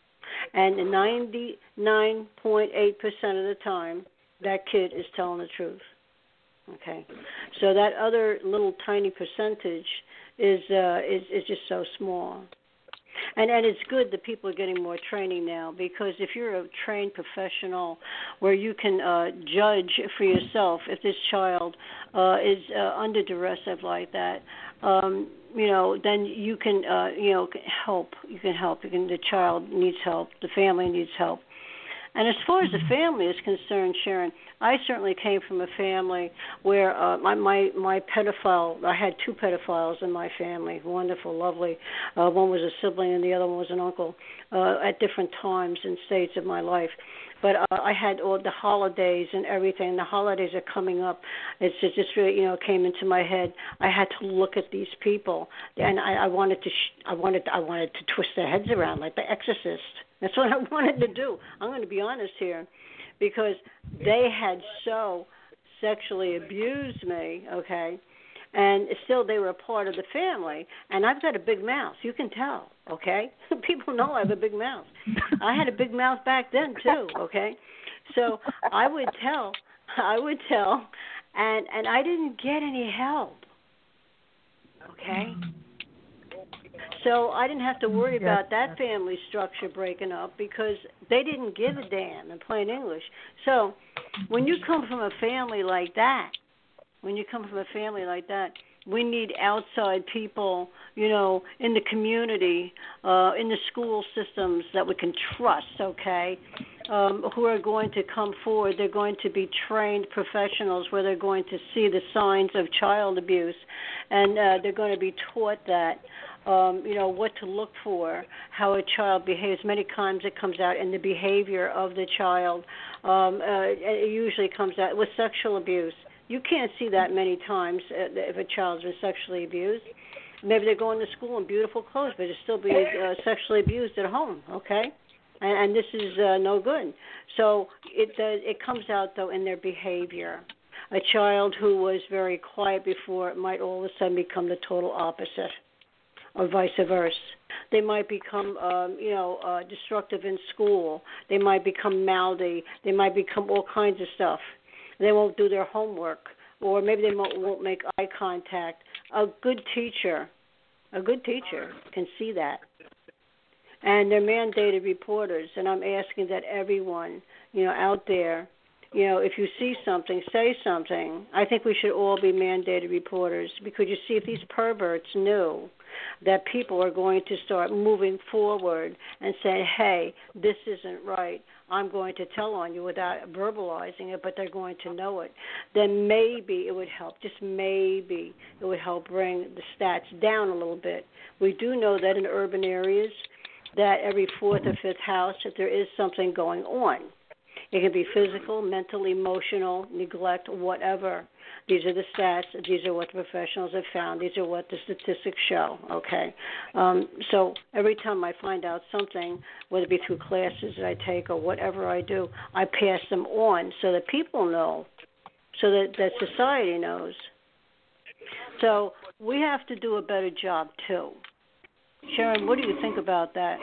And ninety-nine point eight percent of the time, that kid is telling the truth, okay? So that other little tiny percentage is uh, is, is just so small. And and it's good that people are getting more training now, because if you're a trained professional where you can uh, judge for yourself if this child uh, is uh, under duress like that, um, you know, then you can, uh, you know, help. You can help. You can. The child needs help. The family needs help. And as far as the family is concerned, Sharon, I certainly came from a family where uh, my, my my pedophile, I had two pedophiles in my family, wonderful, lovely. Uh, one was a sibling and the other one was an uncle uh, at different times and states of my life. But uh, I had all the holidays and everything. The holidays are coming up. It's just, just really, you know, came into my head. I had to look at these people, and I, I wanted to, sh- I wanted, I wanted to twist their heads around like the Exorcist. That's what I wanted to do. I'm going to be honest here, because they had so sexually abused me, okay, and still they were a part of the family. And I've got a big mouth. You can tell, okay? People know I have a big mouth. I had a big mouth back then, too, okay? So I would tell, I would tell, and, and I didn't get any help, okay? So I didn't have to worry about that family structure breaking up because they didn't give a damn in plain English. So when you come from a family like that, when you come from a family like that, we need outside people, you know, in the community, uh, in the school systems that we can trust, okay, um, who are going to come forward. They're going to be trained professionals where they're going to see the signs of child abuse, and uh, they're going to be taught that. Um, you know, what to look for, how a child behaves. Many times it comes out in the behavior of the child. Um, uh, it usually comes out with sexual abuse. You can't see that many times if a child's been sexually abused. Maybe they're going to school in beautiful clothes, but they're still being uh, sexually abused at home, okay? And, and this is uh, no good. So it, uh, it comes out, though, in their behavior. A child who was very quiet before might all of a sudden become the total opposite, or vice versa. They might become, um, you know, uh, destructive in school. They might become mouthy. They might become all kinds of stuff. They won't do their homework, or maybe they won't, won't make eye contact. A good teacher, a good teacher can see that. And they're mandated reporters, and I'm asking that everyone, you know, out there, you know, if you see something, say something. I think we should all be mandated reporters, because you see, if these perverts knew that people are going to start moving forward and say, hey, this isn't right, I'm going to tell on you without verbalizing it, but they're going to know it, then maybe it would help, just maybe it would help bring the stats down a little bit. We do know that in urban areas, that every fourth or fifth house, that there is something going on. It can be physical, mental, emotional, neglect, whatever. These are the stats. These are what the professionals have found. These are what the statistics show, okay? Um, so every time I find out something, whether it be through classes that I take or whatever I do, I pass them on so that people know, so that, that society knows. So we have to do a better job, too. Sharon, what do you think about that?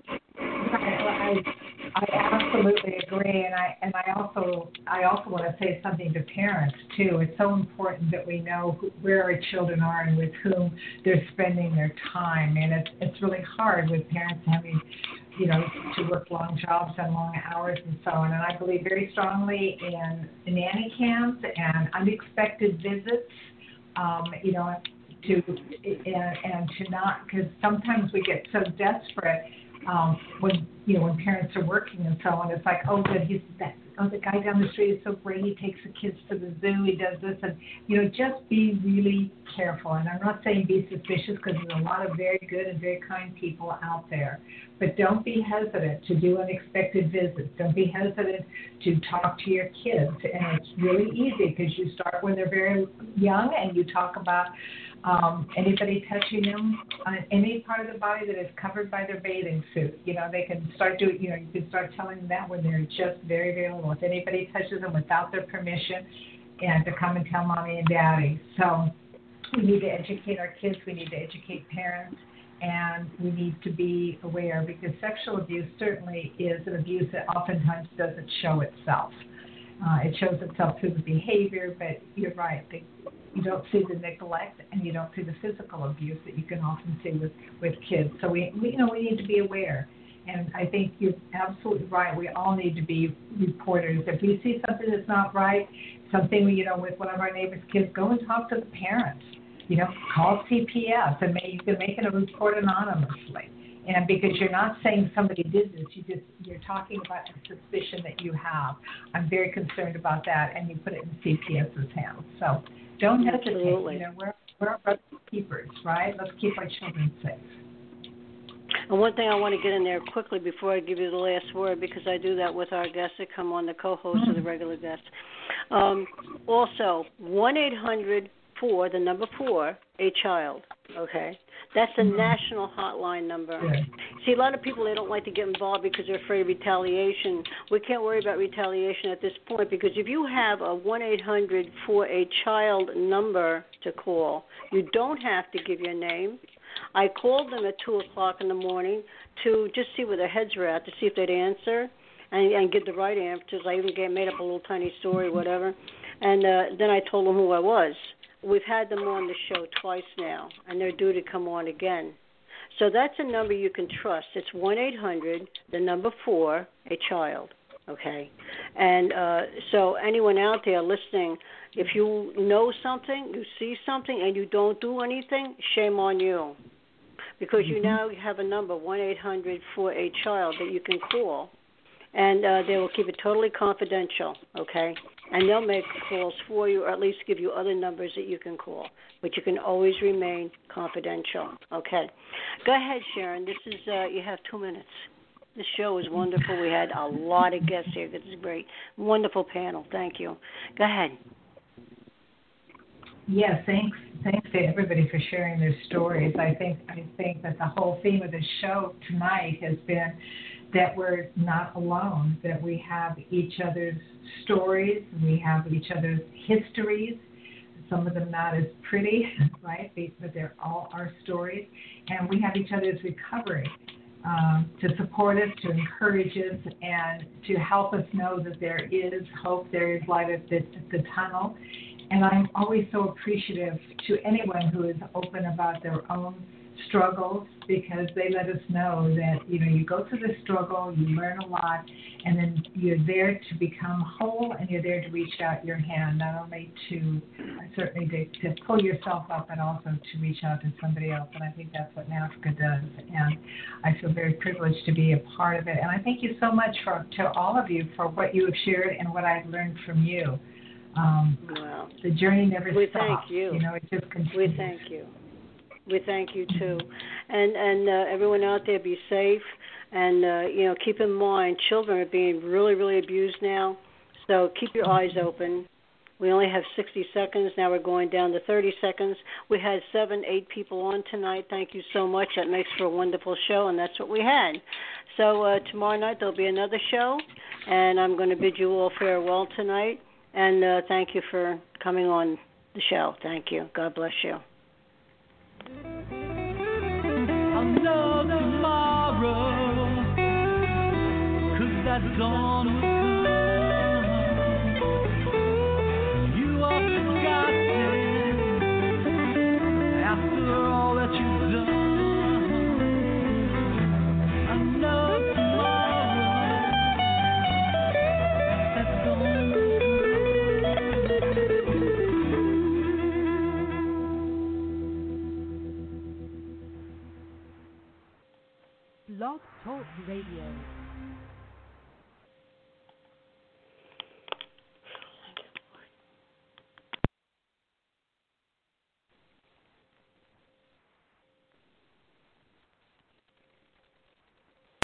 I, I absolutely agree, and I and I also I also want to say something to parents too. It's so important that we know who, where our children are and with whom they're spending their time, and it's it's really hard with parents having, you know, to work long jobs and long hours and so on. And I believe very strongly in nanny cams and unexpected visits. Um, you know, to and, and to not, because sometimes we get so desperate. Um, when you know when parents are working and so on, it's like, oh, good, he's that. Oh, the guy down the street is so great. He takes the kids to the zoo. He does this, and you know, just be really careful. And I'm not saying be suspicious, because there's a lot of very good and very kind people out there. But don't be hesitant to do unexpected visits. Don't be hesitant to talk to your kids. And it's really easy, because you start when they're very young, and you talk about um, anybody touching them on any part of the body that is covered by their bathing suit. You know, they can start doing. You know, you can start telling them that when they're just very, very little. If anybody touches them without their permission, and to come and tell mommy and daddy. So we need to educate our kids. We need to educate parents. And we need to be aware, because sexual abuse certainly is an abuse that oftentimes doesn't show itself. Uh, it shows itself through the behavior, but you're right. They, you don't see the neglect, and you don't see the physical abuse that you can often see with, with kids. So we, we, you know, we need to be aware. And I think you're absolutely right. We all need to be reporters. If we see something that's not right, something, you know, with one of our neighbors' kids, go and talk to the parents. You know, call C P S, and may, you can make it a report anonymously. And because you're not saying somebody did this, you just you're talking about a suspicion that you have. I'm very concerned about that, and you put it in C P S's hands. So don't hesitate. Absolutely. You know, we're we're our keepers, right? Let's keep our children safe. And one thing I want to get in there quickly before I give you the last word, because I do that with our guests that come on, the co-host mm-hmm. or the regular guests. Um, also, one eight hundred four, the number four, a child, okay? That's a mm-hmm. national hotline number. Yeah. See, a lot of people, they don't like to get involved because they're afraid of retaliation. We can't worry about retaliation at this point, because if you have a one eight hundred four, a child number to call, you don't have to give your name. I called them at two o'clock in the morning to just see where their heads were at, to see if they'd answer and, and get the right answers. I even get, made up a little tiny story, whatever. And uh, then I told them who I was. We've had them on the show twice now, and they're due to come on again. So that's a number you can trust. It's one eight hundred, the number four, a child, okay? And uh, so anyone out there listening, if you know something, you see something, and you don't do anything, shame on you. Because you now have a number, one eight hundred four, a child, that you can call, and uh, they will keep it totally confidential, okay? And they'll make calls for you, or at least give you other numbers that you can call. But you can always remain confidential, okay? Go ahead, Sharon. This is, uh, you have two minutes. This show is wonderful. We had a lot of guests here. This is great. Wonderful panel. Thank you. Go ahead. Yes, thanks. Thanks to everybody for sharing their stories. I think I think that the whole theme of the show tonight has been that we're not alone, that we have each other's stories, we have each other's histories, some of them not as pretty, right, but they're all our stories, and we have each other's recovery um, to support us, to encourage us, and to help us know that there is hope, there is light at the, at the tunnel. And I'm always so appreciative to anyone who is open about their own struggles, because they let us know that, you know, you go through the struggle, you learn a lot, and then you're there to become whole, and you're there to reach out your hand, not only to uh, certainly to, to pull yourself up, but also to reach out to somebody else. And I think that's what NAASCA does. And I feel very privileged to be a part of it. And I thank you so much for to all of you for what you have shared and what I've learned from you. Um, wow. The journey never we stops. We thank you. You know, it just continues. We thank you. We thank you, too. And and uh, everyone out there, be safe. And, uh, you know, keep in mind, children are being really, really abused now. So keep your eyes open. We only have sixty seconds. Now we're going down to thirty seconds. We had seven, eight people on tonight. Thank you so much. That makes for a wonderful show, and that's what we had. So uh, tomorrow night there'll be another show, and I'm going to bid you all farewell tonight. And uh, thank you for coming on the show. Thank you. God bless you. I'll know tomorrow, 'cause that dawn will